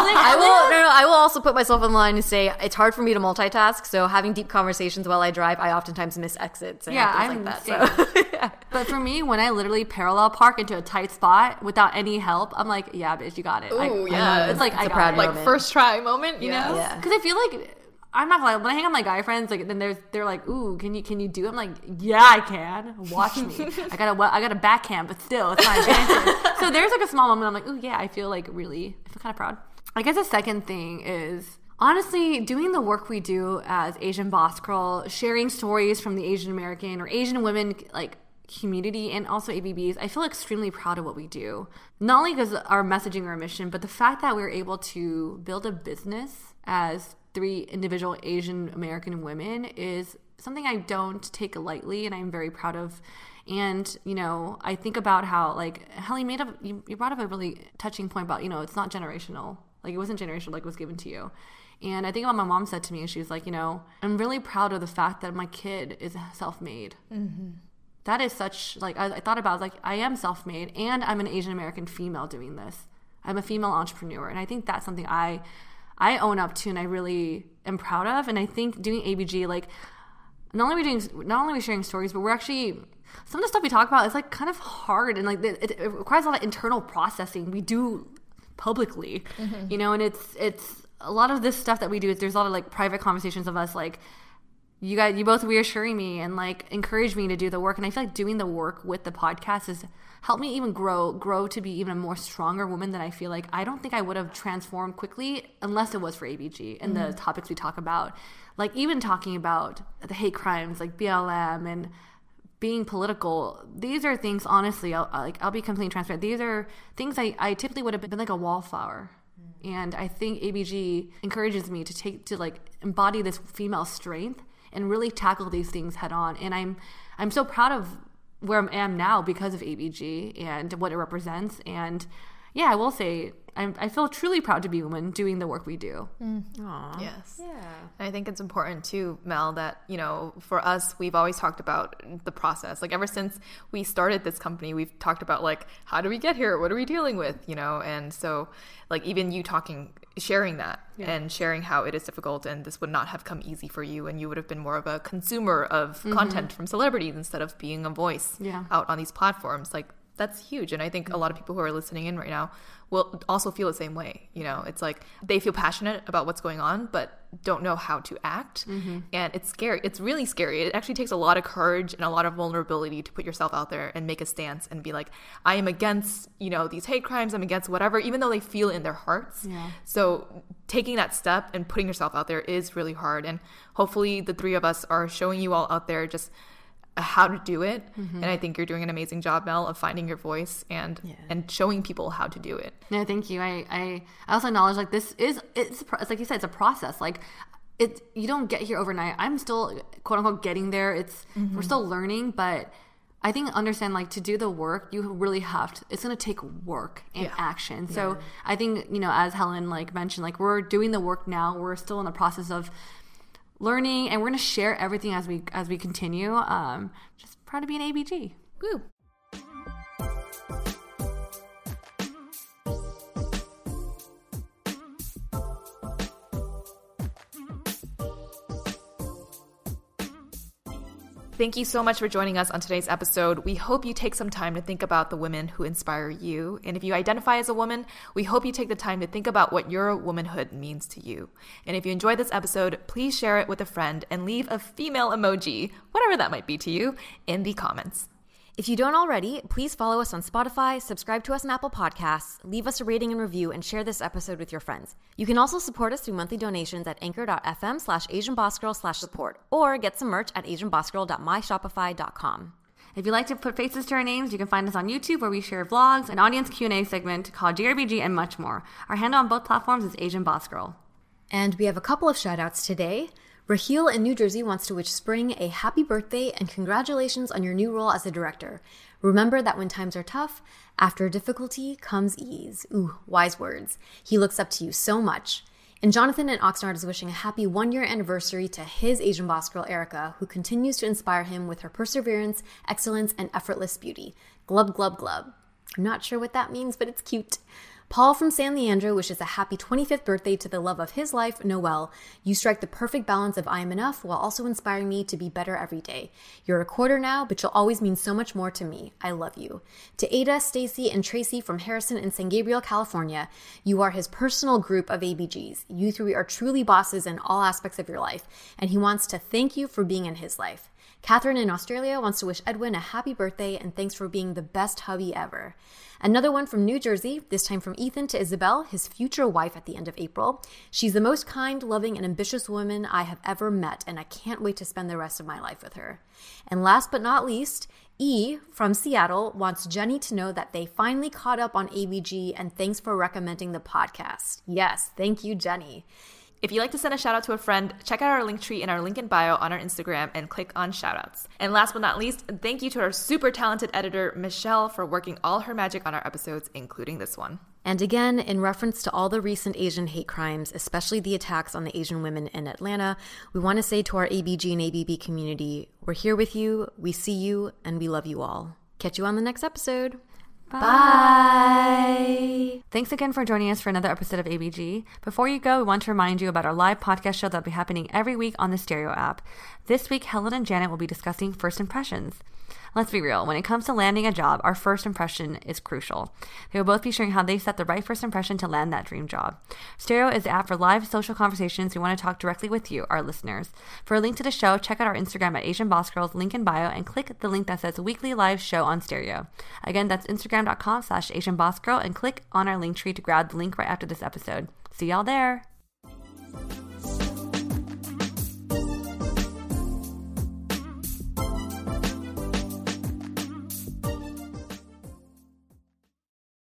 [SPEAKER 4] I will also put myself in line and say it's hard for me to multitask. So having deep conversations while I drive, I oftentimes miss exits and things like that. So.
[SPEAKER 3] But for me, when I literally parallel park into a tight spot without any help, I'm like, yeah, bitch, you got it.
[SPEAKER 5] Ooh, yeah,
[SPEAKER 3] it's like
[SPEAKER 4] it's a proud moment.
[SPEAKER 5] Like first try moment, you know?
[SPEAKER 3] Yeah, because I feel like. I'm not gonna lie, when I hang out with my guy friends, like then they're like, ooh, can you do it? I'm like, yeah, I can. Watch me. I got a backhand, but still, it's my advantage. So there's like a small moment I'm like, ooh, yeah, I feel kind of proud. I guess the second thing is honestly doing the work we do as Asian Boss Girl, sharing stories from the Asian American or Asian women like community and also ABBs. I feel extremely proud of what we do. Not only because our messaging or our mission, but the fact that we're able to build a business as 3 individual Asian American women is something I don't take lightly, and I'm very proud of. And, you know, I think about how, like, Helly you brought up a really touching point about, you know, it's not generational. Like, it wasn't generational like it was given to you. And I think about my mom said to me, and she was like, you know, I'm really proud of the fact that my kid is self-made. Mm-hmm. That is such, like, I thought about, like, I am self-made, and I'm an Asian American female doing this. I'm a female entrepreneur, and I think that's something I own up to and I really am proud of. And I think doing ABG, like, not only are we sharing stories, but we're actually, some of the stuff we talk about is like kind of hard, and like it requires a lot of internal processing we do publicly, you know, and it's a lot of this stuff that we do, there's a lot of like private conversations of us, like, you both reassuring me and like encourage me to do the work. And I feel like doing the work with the podcast has helped me even grow to be even a more stronger woman than I feel like I don't think I would have transformed quickly unless it was for ABG and the topics we talk about. Like even talking about the hate crimes like BLM and being political, these are things, honestly, I'll be completely transparent. These are things I typically would have been like a wallflower. And I think ABG encourages me to like embody this female strength and really tackle these things head on. And I'm so proud of where I am now because of ABG and what it represents. And yeah, I will say I feel truly proud to be a woman doing the work we do.
[SPEAKER 5] Aww. Yes. Yeah. And I think it's important too, Mel, that, you know, for us, we've always talked about the process. Like ever since we started this company, we've talked about like, how do we get here? What are we dealing with? You know? And so like even you sharing that and sharing how it is difficult and this would not have come easy for you. And you would have been more of a consumer of content from celebrities instead of being a voice out on these platforms. Like, that's huge. And I think a lot of people who are listening in right now will also feel the same way. You know, it's like they feel passionate about what's going on, but don't know how to act. And it's scary. It's really scary. It actually takes a lot of courage and a lot of vulnerability to put yourself out there and make a stance and be like, I am against, you know, these hate crimes. I'm against whatever, even though they feel in their hearts. Yeah. So taking that step and putting yourself out there is really hard. And hopefully the three of us are showing you all out there just how to do it. And I think you're doing an amazing job, Mel, of finding your voice and showing people how to do it.
[SPEAKER 3] No, thank you. I also acknowledge like it's like you said, it's a process. Like you don't get here overnight. I'm still quote unquote getting there. We're still learning, but I think understand like to do the work, you really have to, it's going to take work and action. So I think, you know, as Helen like mentioned, like we're doing the work now. We're still in the process of learning, and we're going to share everything as we continue. Just proud to be an ABG. Woo.
[SPEAKER 5] Thank you so much for joining us on today's episode. We hope you take some time to think about the women who inspire you. And if you identify as a woman, we hope you take the time to think about what your womanhood means to you. And if you enjoyed this episode, please share it with a friend and leave a female emoji, whatever that might be to you, in the comments.
[SPEAKER 4] If you don't already, please follow us on Spotify, subscribe to us on Apple Podcasts, leave us a rating and review, and share this episode with your friends. You can also support us through monthly donations at anchor.fm/AsianBossGirl/support or get some merch at AsianBossGirl.myshopify.com.
[SPEAKER 3] If you'd like to put faces to our names, you can find us on YouTube where we share vlogs, an audience Q&A segment called GRBG, and much more. Our handle on both platforms is Asian Boss Girl.
[SPEAKER 4] And we have a couple of shout-outs today. Raheel in New Jersey wants to wish Spring a happy birthday and congratulations on your new role as a director. Remember that when times are tough, after difficulty comes ease. Ooh, wise words. He looks up to you so much. And Jonathan in Oxnard is wishing a happy 1-year anniversary to his Asian boss girl, Erica, who continues to inspire him with her perseverance, excellence, and effortless beauty. Glub, glub, glub. I'm not sure what that means, but it's cute. Paul from San Leandro wishes a happy 25th birthday to the love of his life, Noelle. You strike the perfect balance of I am enough while also inspiring me to be better every day. You're a quarter now, but you'll always mean so much more to me. I love you. To Ada, Stacy, and Tracy from Harrison in San Gabriel, California, you are his personal group of ABGs. You three are truly bosses in all aspects of your life, and he wants to thank you for being in his life. Catherine in Australia wants to wish Edwin a happy birthday and thanks for being the best hubby ever. Another one from New Jersey, this time from Ethan to Isabel, his future wife at the end of April. She's the most kind, loving, and ambitious woman I have ever met, and I can't wait to spend the rest of my life with her. And last but not least, E from Seattle wants Jenny to know that they finally caught up on ABG and thanks for recommending the podcast. Yes, thank you, Jenny.
[SPEAKER 5] If you'd like to send a shout out to a friend, check out our link tree in our link in bio on our Instagram and click on shoutouts. And last but not least, thank you to our super talented editor, Michelle, for working all her magic on our episodes, including this one.
[SPEAKER 4] And again, in reference to all the recent Asian hate crimes, especially the attacks on the Asian women in Atlanta, we want to say to our ABG and ABB community, we're here with you, we see you, and we love you all. Catch you on the next episode.
[SPEAKER 3] Bye. Thanks again for joining us for another episode of ABG. Before you go, we want to remind you about our live podcast show that will be happening every week on the Stereo app. This week, Helen and Janet will be discussing first impressions. Let's be real, when it comes to landing a job, our first impression is crucial. They will both be sharing how they set the right first impression to land that dream job. Stereo is the app for live social conversations. We want to talk directly with you, our listeners. For a link to the show, check out our Instagram at Asian Boss Girls, link in bio, and click the link that says weekly live show on Stereo. Again, that's Instagram.com/Asian Boss Girl, and click on our link tree to grab the link right after this episode. See y'all there.